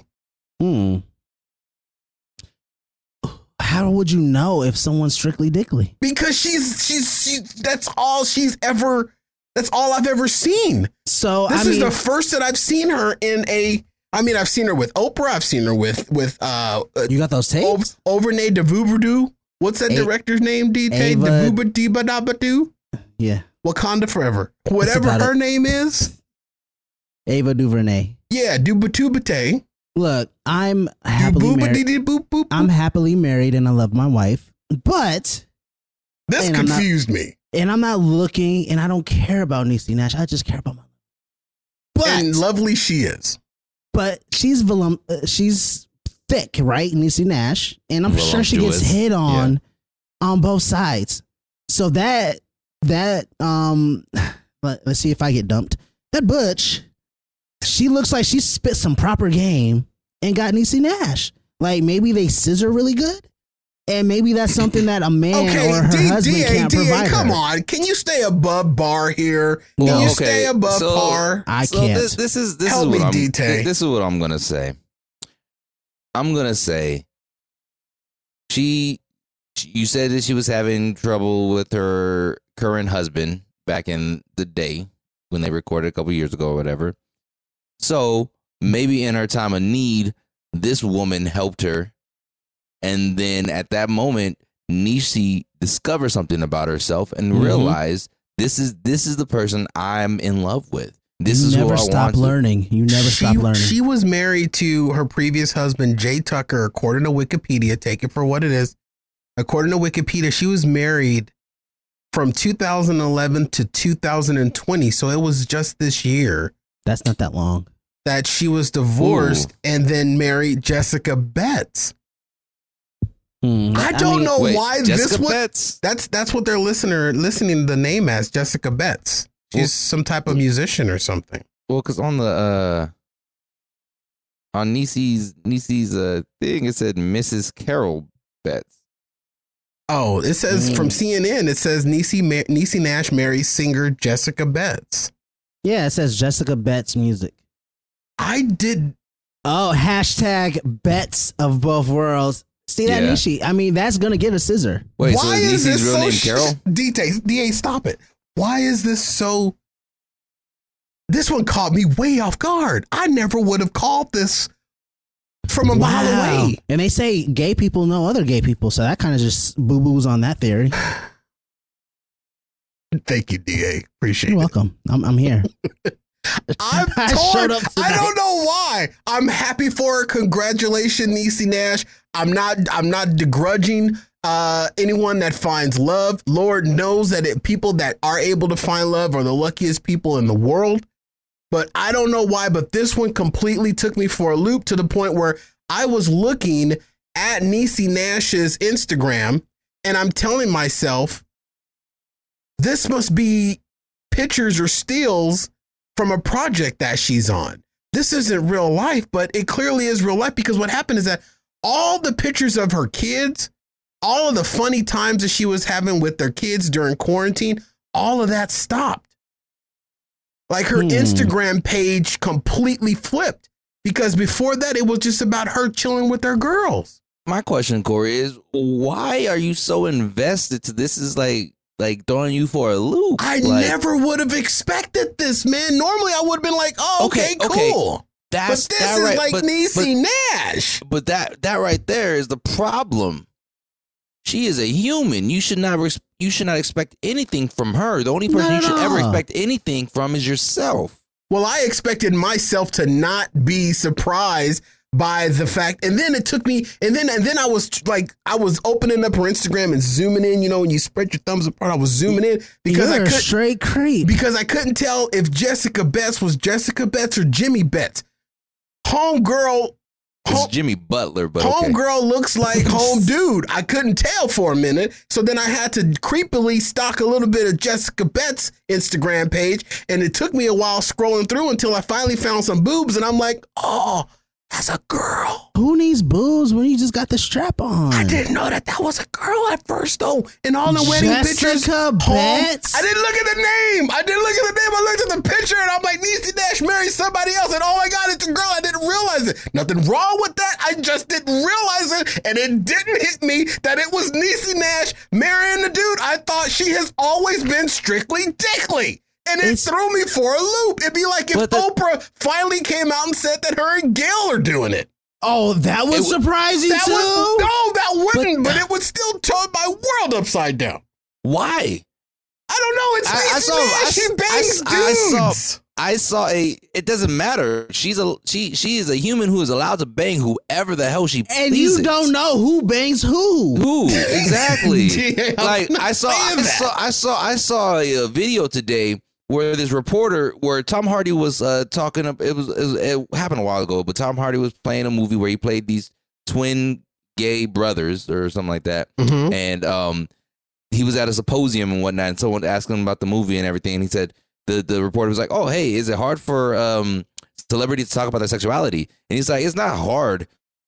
How would you know if someone's strictly Dickly? Because that's all I've ever seen. So this is the first that I've seen her in I've seen her with Oprah. I've seen her with you got those tapes? Overnay Devubadu. What's that director's name? Devubadibadabadu? Yeah. Wakanda Forever. Whatever her name is. Ava DuVernay. Yeah, Dubatubate. Look, I'm happily married. I'm happily married and I love my wife. But this confused me. And I'm not looking, and I don't care about Niecy Nash. I just care about my wife. But and lovely she is. But she's thick, right? Niecy Nash. And I'm sure she gets hit on both sides. So let's see if I get dumped. That Butch, she looks like she spit some proper game and got Niecy Nash. Like maybe they scissor really good, and maybe that's something that a man or her husband can't provide. Come her. on, can you stay above bar here? Can you stay above par? I can't. This is Help what me, I'm, D-Tay. This is what I'm gonna say. I'm gonna say you said that she was having trouble with her current husband back in the day when they recorded a couple years ago or whatever. So maybe in her time of need, this woman helped her. And then at that moment, Niecy discovered something about herself and realized this is the person I'm in love with. This is never who I stop want learning. You never stop learning. She was married to her previous husband, Jay Tucker, according to Wikipedia. Take it for what it is. According to Wikipedia, she was married from 2011 to 2020. So it was just this year. That's not that long. That she was divorced and then married Jessica Betts. I don't know why Jessica Betts. That's what they're listening to the name as, Jessica Betts. She's some type of musician or something. Well, because on Niecy's thing, it said Mrs. Carol Betts. Oh, it says from CNN. It says Niecy Nash marries singer Jessica Betts. Yeah, it says Jessica Betts music. I did. Oh, hashtag Betts of both worlds. See that, Niecy? I mean, that's gonna get a scissor. Wait, so is Niecy's real name Carol? DA, stop it. Why is this so? This one caught me way off guard. I never would have called this from a mile away. And they say gay people know other gay people, so that kind of just boo-boos on that theory. Thank you, DA. Appreciate it. You're welcome. I'm here. I'm torn. I don't know why. I'm happy for her. Congratulations, Niecy Nash. I'm not begrudging anyone that finds love. Lord knows that people that are able to find love are the luckiest people in the world. But I don't know why, but this one completely took me for a loop to the point where I was looking at Niecy Nash's Instagram and I'm telling myself, this must be pictures or stills from a project that she's on. This isn't real life, but it clearly is real life because what happened is that all the pictures of her kids all of the funny times that she was having with their kids during quarantine, all of that stopped. Like her Instagram page completely flipped because before that, it was just about her chilling with her girls. My question, Corey, is why are you so invested to this? Is like throwing you for a loop. I never would have expected this, man. Normally, I would have been like, "Oh, okay, cool." But this is like Niecy Nash. But that right there is the problem. She is a human. You should not expect anything from her. The only person you should ever expect anything from is yourself. Well, I expected myself to not be surprised by the fact, and then it took me, and then I was opening up her Instagram and zooming in. You know, when you spread your thumbs apart, I was zooming in because You're a straight creep. Because I couldn't tell if Jessica Betts was Jessica Betts or Jimmy Betts. Homegirl. It's Jimmy Butler, but Homegirl looks like home dude. I couldn't tell for a minute, so then I had to creepily stalk a little bit of Jessica Betts' Instagram page, and it took me a while scrolling through until I finally found some boobs, and I'm like, oh. As a girl. Who needs boobs when you just got the strap on? I didn't know that was a girl at first, though. And all the wedding pictures. Jessica Betts? I didn't look at the name. I looked at the picture, and I'm like, Niecy Nash married somebody else. And oh my God, it's a girl. I didn't realize it. Nothing wrong with that. I just didn't realize it. And it didn't hit me that it was Niecy Nash marrying the dude. I thought she has always been strictly dickly. And it threw me for a loop. It'd be like if Oprah finally came out and said that her and Gail are doing it. Oh, that would surprise you too? That wouldn't, but it would still turn my world upside down. Why? I don't know. It's Niecy Nash. She bangs dudes. I saw it doesn't matter. She is a human who is allowed to bang whoever the hell she pleases. And you don't know who bangs who. Who exactly? Like I saw a video today where this reporter, where Tom Hardy was talking. It happened a while ago, but Tom Hardy was playing a movie where he played these twin gay brothers or something like that, and he was at a symposium and whatnot, and someone asked him about the movie and everything, and he said the reporter was like, "Oh, hey, is it hard for celebrities to talk about their sexuality?" And he's like, "It's not hard.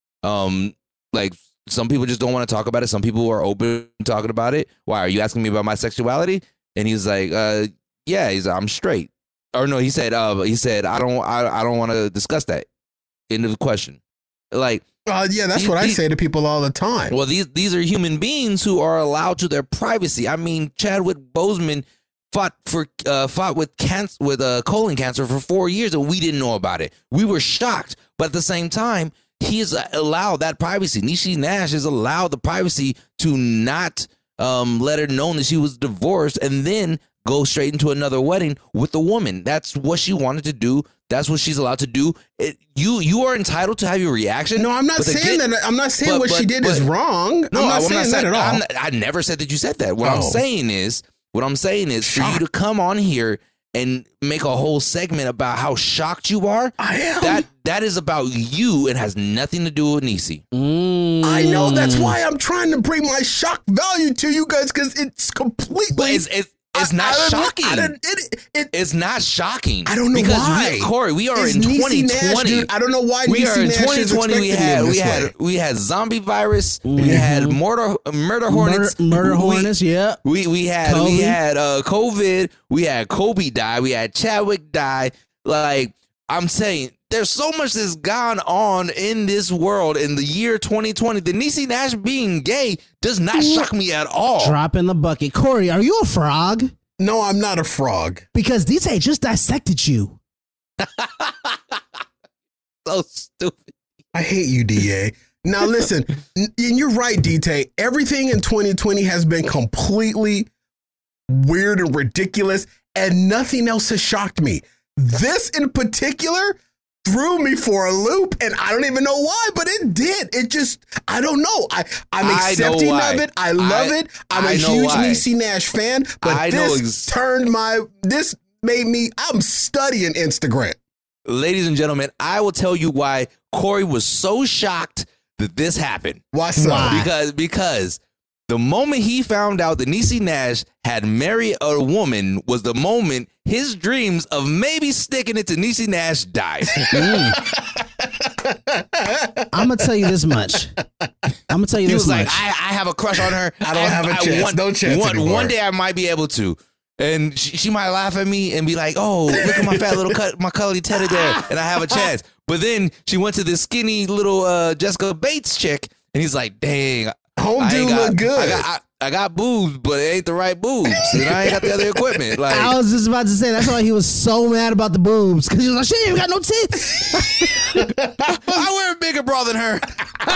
Like some people just don't want to talk about it. Some people are open to talking about it. Why are you asking me about my sexuality?" And he's like, yeah, I'm straight. Or no, he said, I don't want to discuss that. End of the question. Like, yeah, that's what I say to people all the time. Well, these are human beings who are allowed to their privacy. I mean, Chadwick Boseman fought with colon cancer for 4 years, and we didn't know about it. We were shocked, but at the same time, he is allowed that privacy. Niecy Nash is allowed the privacy to not let her know that she was divorced, and then go straight into another wedding with a woman. That's what she wanted to do. That's what she's allowed to do. You are entitled to have your reaction. No, I'm not saying that. I'm not saying what she did is wrong. No, I'm not saying that at all. I never said that you said that. What I'm saying is for you to come on here and make a whole segment about how shocked you are. I am. That is about you and has nothing to do with Niecy. I know. That's why I'm trying to bring my shock value to you guys, because it's completely. But it's not shocking. It's not shocking. I don't know why. Corey, we are in 2020. Nash, I don't know why. We are in 2020. We had zombie virus. We had murder hornets. Murder hornets. Yeah. We had COVID. We had Kobe die. We had Chadwick die. Like, I'm saying, there's so much that's gone on in this world in the year 2020. The Niecy Nash being gay does not shock me at all. Drop in the bucket. Corey, are you a frog? No, I'm not a frog. Because DJ just dissected you. So stupid. I hate you, DA. Now listen, and you're right, DT. Everything in 2020 has been completely weird and ridiculous, and nothing else has shocked me. This in particular threw me for a loop, and I don't even know why, but it did. It just, I don't know. I'm accepting of it. I love it. I'm a huge Niecy Nash fan, but this made me, I'm studying Instagram. Ladies and gentlemen, I will tell you why Corey was so shocked that this happened. Why so? Because the moment he found out that Niecy Nash had married a woman was the moment his dreams of maybe sticking it to Niecy Nash died. I'm gonna tell you this much. He was like, I have a crush on her. I don't have a chance. No chance anymore. One day I might be able to. And she might laugh at me and be like, oh, look at my fat little my cuddly teddy there. And I have a chance. But then she went to this skinny little Jessica Bates chick. And he's like, dang. Home dude look good. I got boobs, but it ain't the right boobs. And I ain't got the other equipment. Like, I was just about to say, that's why he was so mad about the boobs. Because he was like, she ain't got no tits. I wear a bigger bra than her.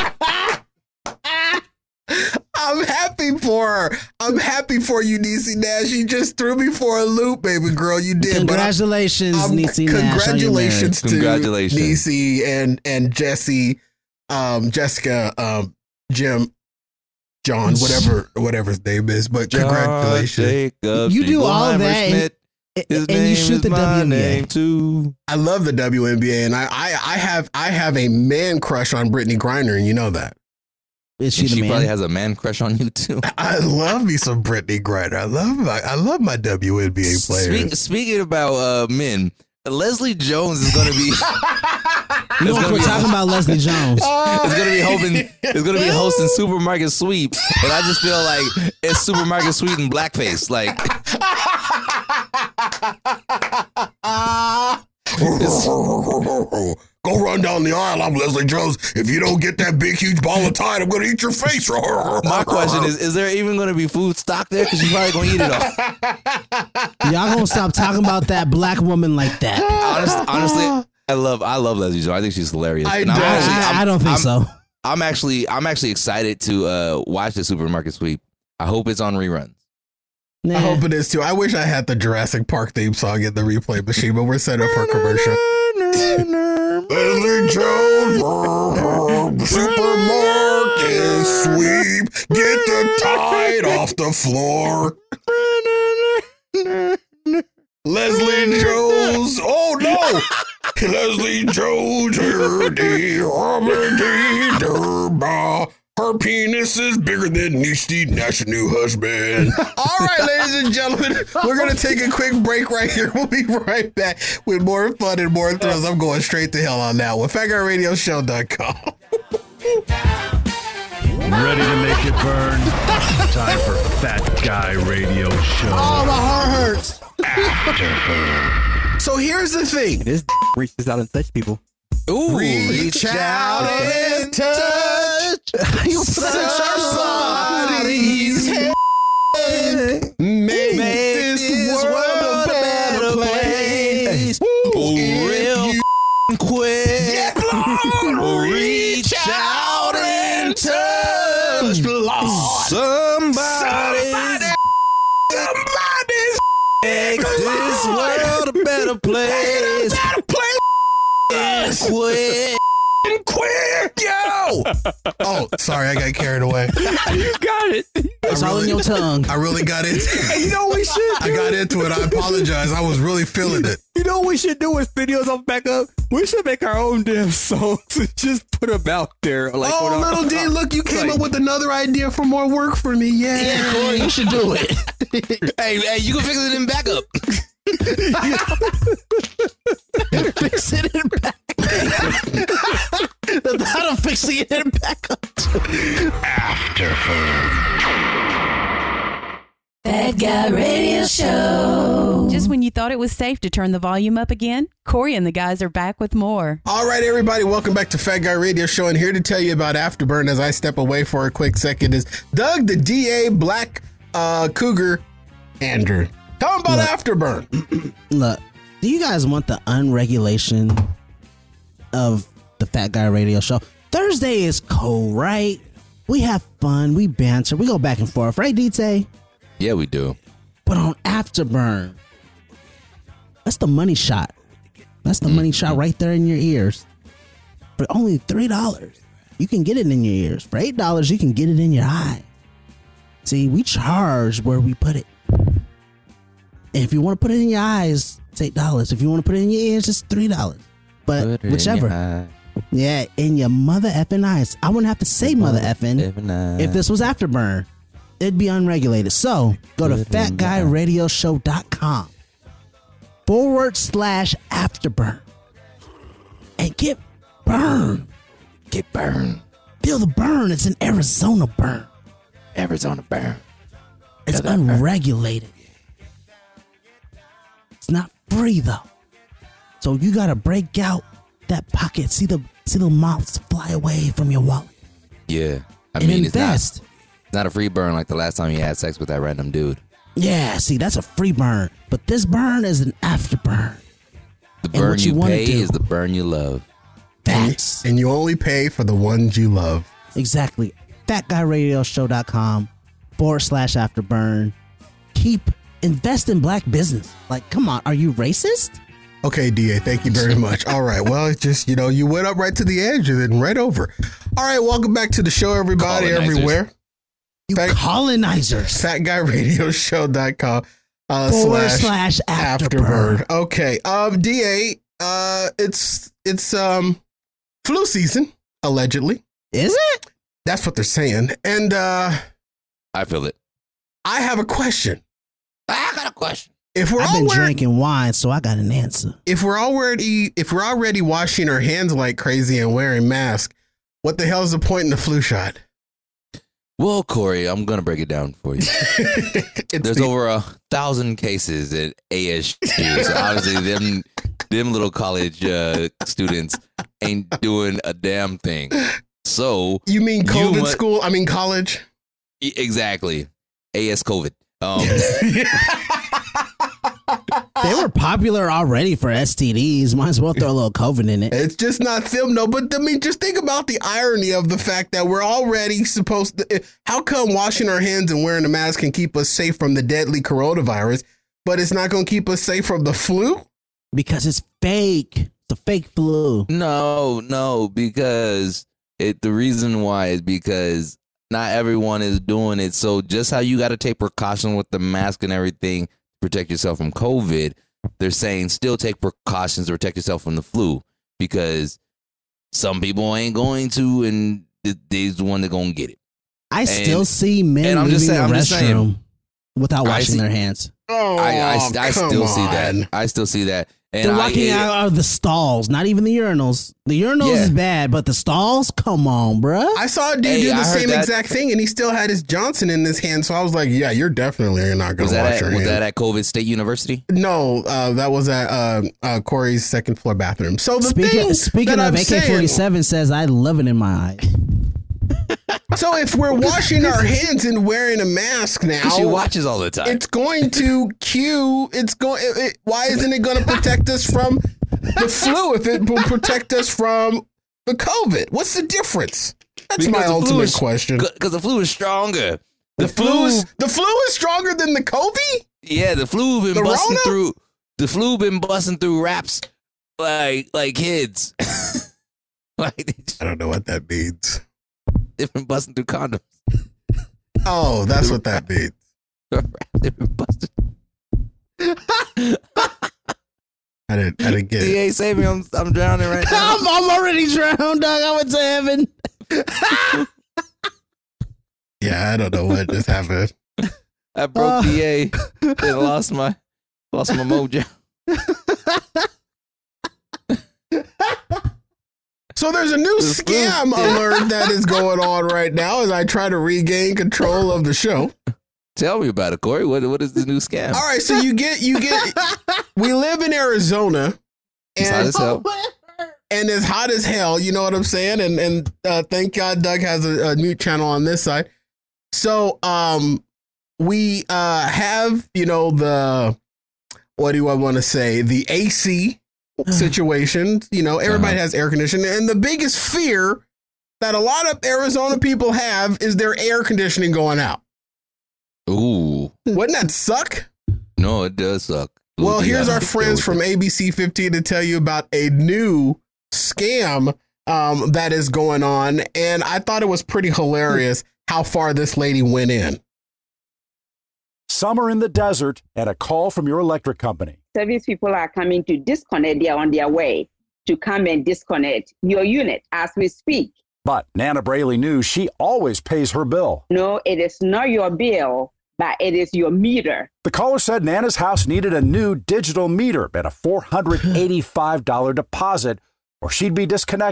I'm happy for her. I'm happy for you, Niecy Nash. You just threw me for a loop, baby girl. You did. Congratulations, Niecy Nash. Congratulations to Niecy and Jesse, Jessica, Jim, John, whatever his name is. But congratulations. You do all that. And you shoot the WNBA too. I love the WNBA, and I have a man crush on Brittany Griner, and you know that. Is she the man? Probably has a man crush on you too. I love me some Brittany Griner. I love my WNBA players. Speaking about men, Leslie Jones is going to be. We're talking about Leslie Jones. It's going to be hosting Supermarket Sweep, and I just feel like it's Supermarket Sweep in blackface. Like. Go run down the aisle. I'm Leslie Jones. If you don't get that big, huge ball of Tide, I'm going to eat your face. My question is there even going to be food stock there? Because you're probably going to eat it all. Y'all going to stop talking about that black woman like that. Honestly, I love Leslie Jones. I think she's hilarious. I don't think so. I'm actually excited to watch the Supermarket Sweep. I hope it's on reruns. Nah. I hope it is too. I wish I had the Jurassic Park theme song in the replay machine, but we're set up for a commercial. Leslie Jones, Supermarket Sweep, get the Tide off the floor. Leslie Jones, oh no, Leslie Jones, her penis is bigger than Niecy Nash's new husband. All right, ladies and gentlemen, we're going to take a quick break right here. We'll be right back with more fun and more thrills. I'm going straight to hell on that one. FatGuyRadioShow.com. Ready to make it burn? Time for Fat Guy Radio Show. Oh, my heart hurts. After. So here's the thing. This reaches out and touch people. Ooh, reach out and touch. You somebody's head. Make this world a better place. Real quick. Yeah, reach out and touch. Lord. Somebody's make this world a better place. Quick, yo! Oh, sorry, I got carried away. You got it. It's all in your tongue. I really got into it. You know what we should do? I got into it. I apologize. I was really feeling it. You know what we should do with videos on back up? We should make our own damn songs and just put them out there. Like, little D, look, you came up with another idea for more work for me. Yeah, Corey, you should do it. hey, you can fix it in backup. Fix it in backup. How to fix it in backup. After Fat Guy Radio Show. Just when you thought it was safe to turn the volume up again, Corey and the guys are back with more. All right, everybody, welcome back to Fat Guy Radio Show. And here to tell you about Afterburn as I step away for a quick second is Doug, the DA Black Cougar, Andrew. Tell them about Afterburn. Look, do you guys want the unregulation of the Fat Guy Radio Show? Thursday is cool, right? We have fun, we banter, we go back and forth, right, DT? Yeah, we do. But on Afterburn, that's the money shot. That's the money shot right there in your ears. For only $3, you can get it in your ears. For $8, you can get it in your eye. See, we charge where we put it. And if you want to put it in your eyes, it's $8. If you want to put it in your ears, it's $3. But whichever. Yeah, in your mother effing eyes. I wouldn't have to say mother effing if this was Afterburn. It'd be unregulated. So go to fatguyradioshow.com/Afterburn and get burn. Get burned. Feel the burn. It's an Arizona burn. Arizona burn. It's unregulated. It's not free though. So you gotta break out that pocket. See the moths fly away from your wallet. Yeah. I And mean, invest. it's not a free burn like the last time you had sex with that random dude. Yeah, see, that's a free burn. But this burn is an afterburn. The burn what you you wanna pay do- is the burn you love. Facts. And you only pay for the ones you love. Exactly. FatGuyRadioShow.com/afterburn. Invest in black business. Like, come on, are you racist? Okay, DA, thank you very much. All right, well, it's just, you went up right to the edge and then right over. All right, welcome back to the show, everybody, Colonizers. everywhere. Colonizers. FatGuyRadioShow.com /afterburn. Okay, DA, it's flu season, allegedly. Is it? That's what they're saying. And I feel it. I have a question. I got a question. If we're I've been drinking wine, so I got an answer. If we're already washing our hands like crazy and wearing masks, what the hell is the point in the flu shot? Well, Corey, I'm going to break it down for you. There's over 1,000 cases at ASU. So obviously them little college students ain't doing a damn thing. So you mean COVID school? I mean college? Exactly. AS COVID. They were popular already for STDs. Might as well throw a little COVID in it. It's just not them, no. But I mean, just think about the irony of the fact that we're already supposed to. How come washing our hands and wearing a mask can keep us safe from the deadly coronavirus, but it's not going to keep us safe from the flu? Because it's fake. It's a fake flu. No, because the reason why is because not everyone is doing it. So just how you got to take precaution with the mask and everything, protect yourself from COVID, they're saying still take precautions to protect yourself from the flu, because some people ain't going to, and they's the one that gonna get it. I still see men leaving the restroom without washing their hands. I still see that. I still see that. And they're walking out of the stalls, not even the urinals. The urinals is bad, but the stalls, come on, bruh. I saw a dude do the same exact thing, and he still had his Johnson in his hand. So I was like, "Yeah, you're definitely not going to wash your hands." Was that at COVID State University? No, that was at Corey's second floor bathroom. So speaking of, AK-47 says, "I love it in my eyes." So if we're washing our hands and wearing a mask now, she watches all the time. It's going to why isn't it going to protect us from the flu if it will protect us from the COVID? What's the difference? That's my ultimate question. Because the flu is stronger. The flu is stronger than the COVID? Yeah, the flu been busting through. The flu been busting through raps like kids. I don't know what that means. They've been busting through condoms. Oh, that's what that means. They've been busting. I didn't get it. DA, save me! I'm drowning right now. I'm already drowned, dog. I went to heaven. Yeah, I don't know what just happened. I broke DA and lost my mojo. So there's a new scam alert that is going on right now as I try to regain control of the show. Tell me about it, Corey. What is the new scam? All right, so you get. We live in Arizona, and it's hot as hell. And it's hot as hell. You know what I'm saying? And thank God Doug has a new channel on this side. So we have the what do I want to say? The AC situation. Everybody has air conditioning, and the biggest fear that a lot of Arizona people have is their air conditioning going out. Ooh, wouldn't that suck? No, it does suck. Well, here's our friends from ABC 15 to tell you about a new scam that is going on, and I thought it was pretty hilarious how far this lady went in. Summer in the desert and a call from your electric company. Service people are coming to disconnect. They are on their way to come and disconnect your unit as we speak. But Nana Braley knew she always pays her bill. No, it is not your bill, but it is your meter. The caller said Nana's house needed a new digital meter and a $485 deposit, or she'd be disconnected.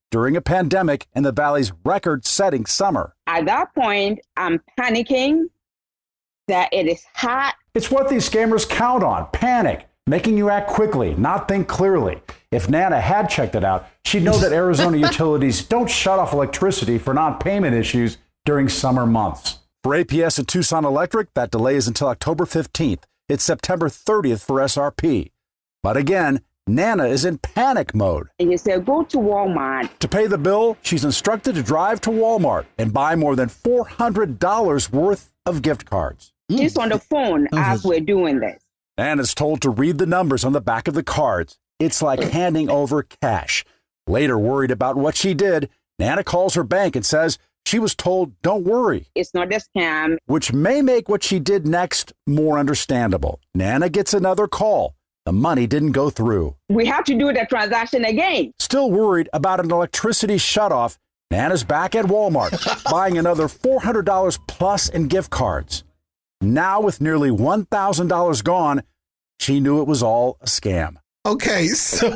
during a pandemic and the Valley's record-setting summer. At that point, I'm panicking that it is hot. It's what these scammers count on, panic, making you act quickly, not think clearly. If Nana had checked it out, she'd know that Arizona utilities don't shut off electricity for non-payment issues during summer months. For APS and Tucson Electric, that delay is until October 15th. It's September 30th for SRP. But again, Nana is in panic mode. And you say, go to Walmart. To pay the bill, she's instructed to drive to Walmart and buy more than $400 worth of gift cards. She's on the phone as we're doing this. Nana's told to read the numbers on the back of the cards. It's like handing over cash. Later, worried about what she did, Nana calls her bank and says she was told, don't worry. It's not a scam. Which may make what she did next more understandable. Nana gets another call. The money didn't go through. We have to do the transaction again. Still worried about an electricity shutoff, Nana's back at Walmart, buying another $400 plus in gift cards. Now, with nearly $1,000 gone, she knew it was all a scam. Okay, so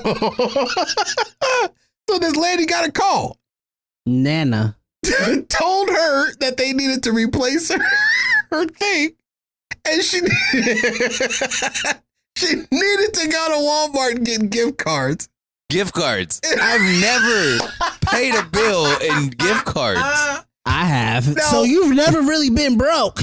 this lady got a call. Nana told her that they needed to replace her thing, and she needed to go to Walmart and get gift cards. Gift cards. I've never paid a bill in gift cards. I have. No. So you've never really been broke.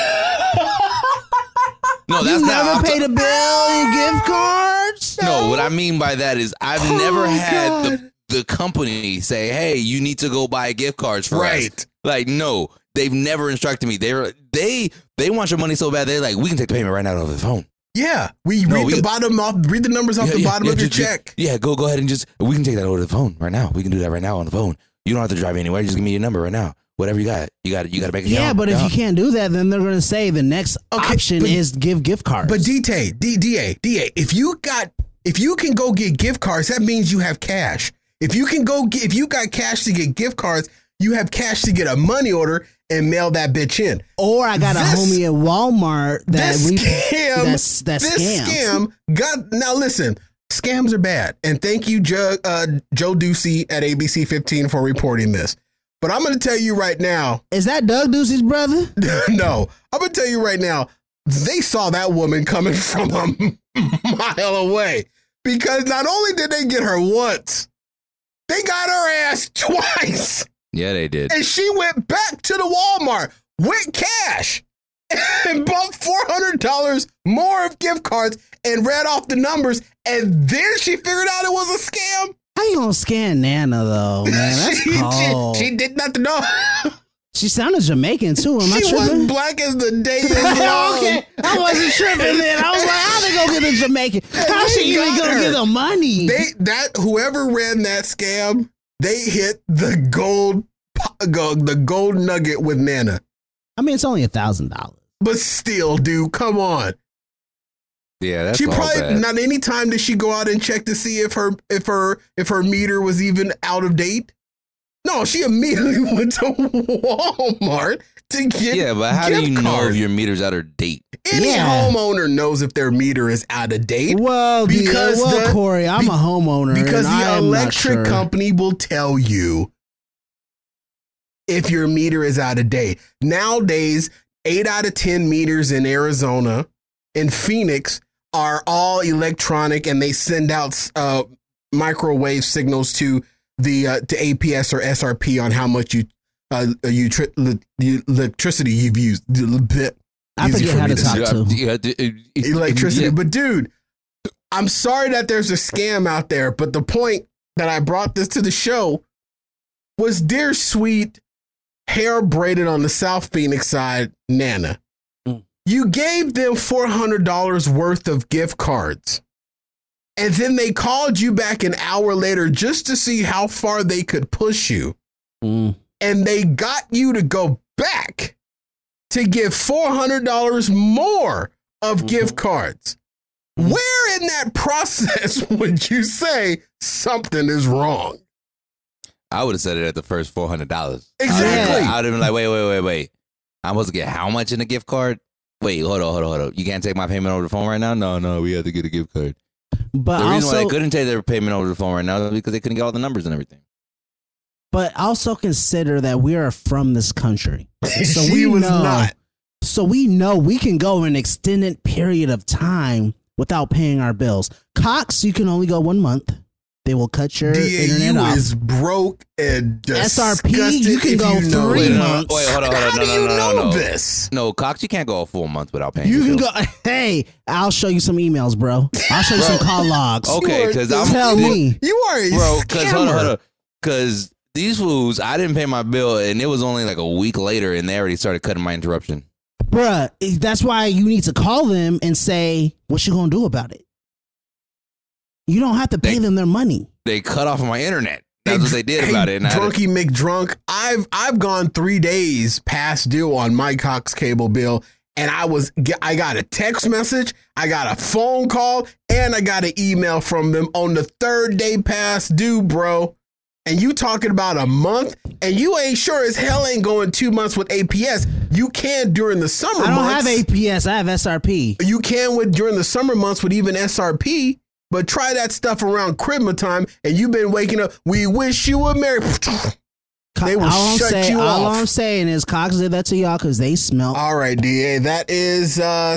No, that's you not. Never paid a bill in gift cards? No, what I mean by that is I've never had the company say, hey, you need to go buy gift cards for us. Like, no, they've never instructed me. They want your money so bad, they're like, we can take the payment right now over the phone. Yeah, read the numbers off the bottom of your check. Go ahead and we can take that over the phone right now. We can do that right now on the phone. You don't have to drive anywhere. Just give me your number right now. Whatever you got a bank account. Yeah, but if you can't do that, then they're going to say the next option is give gift cards. But DA, if you can go get gift cards, that means you have cash. If you got cash to get gift cards, you have cash to get a money order and mail that bitch in. Or I got a homie at Walmart that scam got. Now listen, scams are bad, and thank you, Joe Ducey at ABC 15 for reporting this. But I'm going to tell you right now. Is that Doug Ducey's brother? No, I'm going to tell you right now. They saw that woman coming from a mile away, because not only did they get her once, they got her ass twice. Yeah, they did. And she went back to the Walmart with cash and bought $400 more of gift cards and read off the numbers. And then she figured out it was a scam. How you gonna scan Nana though, man? That's cold. She did not know. She sounded Jamaican too. Am I tripping? She was black as the day is long. Okay, I wasn't tripping then. I was like, how they gonna get the Jamaican? How she even gonna get the money? Whoever ran that scam, they hit the gold nugget with Nana. I mean, it's only $1,000. But still, dude, come on. Yeah, that's she all probably bad. Not any time did she go out and check to see if her meter was even out of date. No, she immediately went to Walmart to get. Yeah, but how do you know if your meter's out of date? Any homeowner knows if their meter is out of date. Well, Corey, I'm a homeowner because the electric company will tell you if your meter is out of date. Nowadays, 8 out of 10 meters in Arizona and Phoenix are all electronic, and they send out microwave signals to the to APS or SRP on how much electricity you've used. I forget how to talk to electricity. But dude, I'm sorry that there's a scam out there, but the point that I brought this to the show was dear sweet hair braided on the South Phoenix side, Nana. You gave them $400 worth of gift cards, and then they called you back an hour later just to see how far they could push you. And they got you to go back to give $400 more of gift cards. Where in that process would you say something is wrong? I would have said it at the first $400. Exactly. I would have been like, wait. I'm supposed to get how much in a gift card? Wait, hold on. You can't take my payment over the phone right now? No, we have to get a gift card. But the reason why they couldn't take their payment over the phone right now is because they couldn't get all the numbers and everything. But also consider that we are from this country. So She was not. So we know we can go an extended period of time without paying our bills. Cox, you can only go 1 month. They will cut your internet off. is broke and SRP, you can go 3 months. Wait, hold on. How do you know no. this? No, Cox, you can't go a full month without paying. You can your go. Hey, I'll show you some emails, bro. I'll show you some call logs. Okay, because tell me. You are a bro. Because hold scammer. on. Because these fools, I didn't pay my bill, and it was only like a week later, and they already started cutting my interruption. Bruh, that's why you need to call them and say, what you gonna do about it? You don't have to pay them their money. They cut off my internet. That's what they did about it. And Drunky McDrunk, I've gone 3 days past due on my Cox cable bill, and I got a text message, I got a phone call, and I got an email from them on the 3rd day past due, bro. And you talking about a month, and you ain't sure as hell ain't going 2 months with APS. You can during the summer months. I don't have APS. I have SRP. You can during the summer months with even SRP. But try that stuff around Christmas time, and you've been waking up. We wish you were married. They will shut you off. All I'm saying is Cox did that to y'all because they smell. All right, DA. That is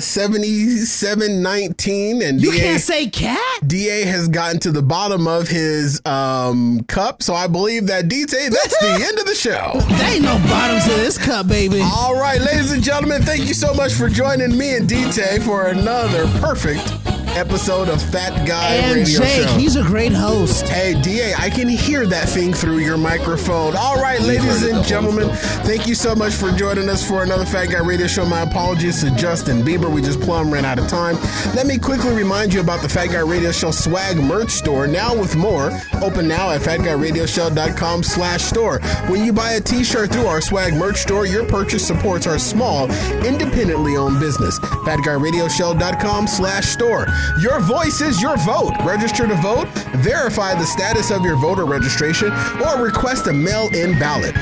7719, and you DA, can't say cat. DA has gotten to the bottom of his cup, so I believe that DA. That's the end of the show. There ain't no bottom to this cup, baby. All right, ladies and gentlemen, thank you so much for joining me and DA for another perfect episode of Fat Guy and Radio Jake, Show. He's a great host. Hey, DA, I can hear that thing through your microphone. All right, ladies and gentlemen, thank you so much for joining us for another Fat Guy Radio Show. My apologies to Justin Bieber. We just plumb ran out of time. Let me quickly remind you about the Fat Guy Radio Show swag merch store, now with more. Open now at fatguyradioshow.com/store. When you buy a t-shirt through our swag merch store, your purchase supports our small, independently owned business. fatguyradioshow.com/store. Your voice is your vote. Register to vote, verify the status of your voter registration, or request a mail-in ballot.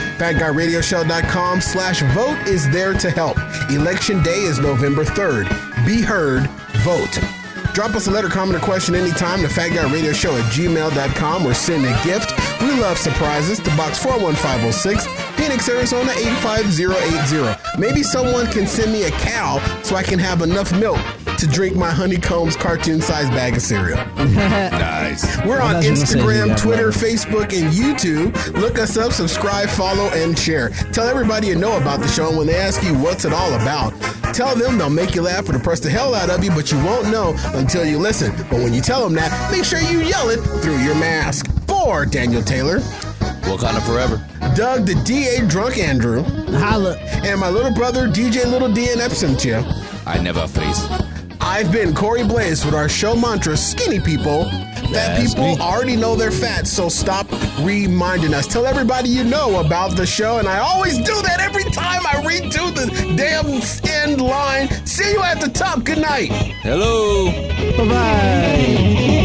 FatGuyRadioshow.com/vote is there to help. Election day is November 3rd. Be heard, vote. Drop us a letter, comment, or question anytime to fatguyradioshow@gmail.com or send a gift. We love surprises to Box 41506, Phoenix, Arizona 85080. Maybe someone can send me a cow so I can have enough milk to drink my Honeycombs cartoon-sized bag of cereal. Nice. We're on Instagram, Twitter, Facebook, and YouTube. Look us up, subscribe, follow, and share. Tell everybody you know about the show, and when they ask you what's it all about, tell them they'll make you laugh or depress the hell out of you, but you won't know until you listen. But when you tell them that, make sure you yell it through your mask. For Daniel Taylor, Wakanda forever. Doug the DA Drunk Andrew, holla, and my little brother DJ Little D in absentia. I never freeze. I've been Corey Blaze with our show mantra, skinny people. Fat people already know they're fat, so stop reminding us. Tell everybody you know about the show, and I always do that every time I redo the damn end line. See you at the top. Good night. Hello. Bye-bye.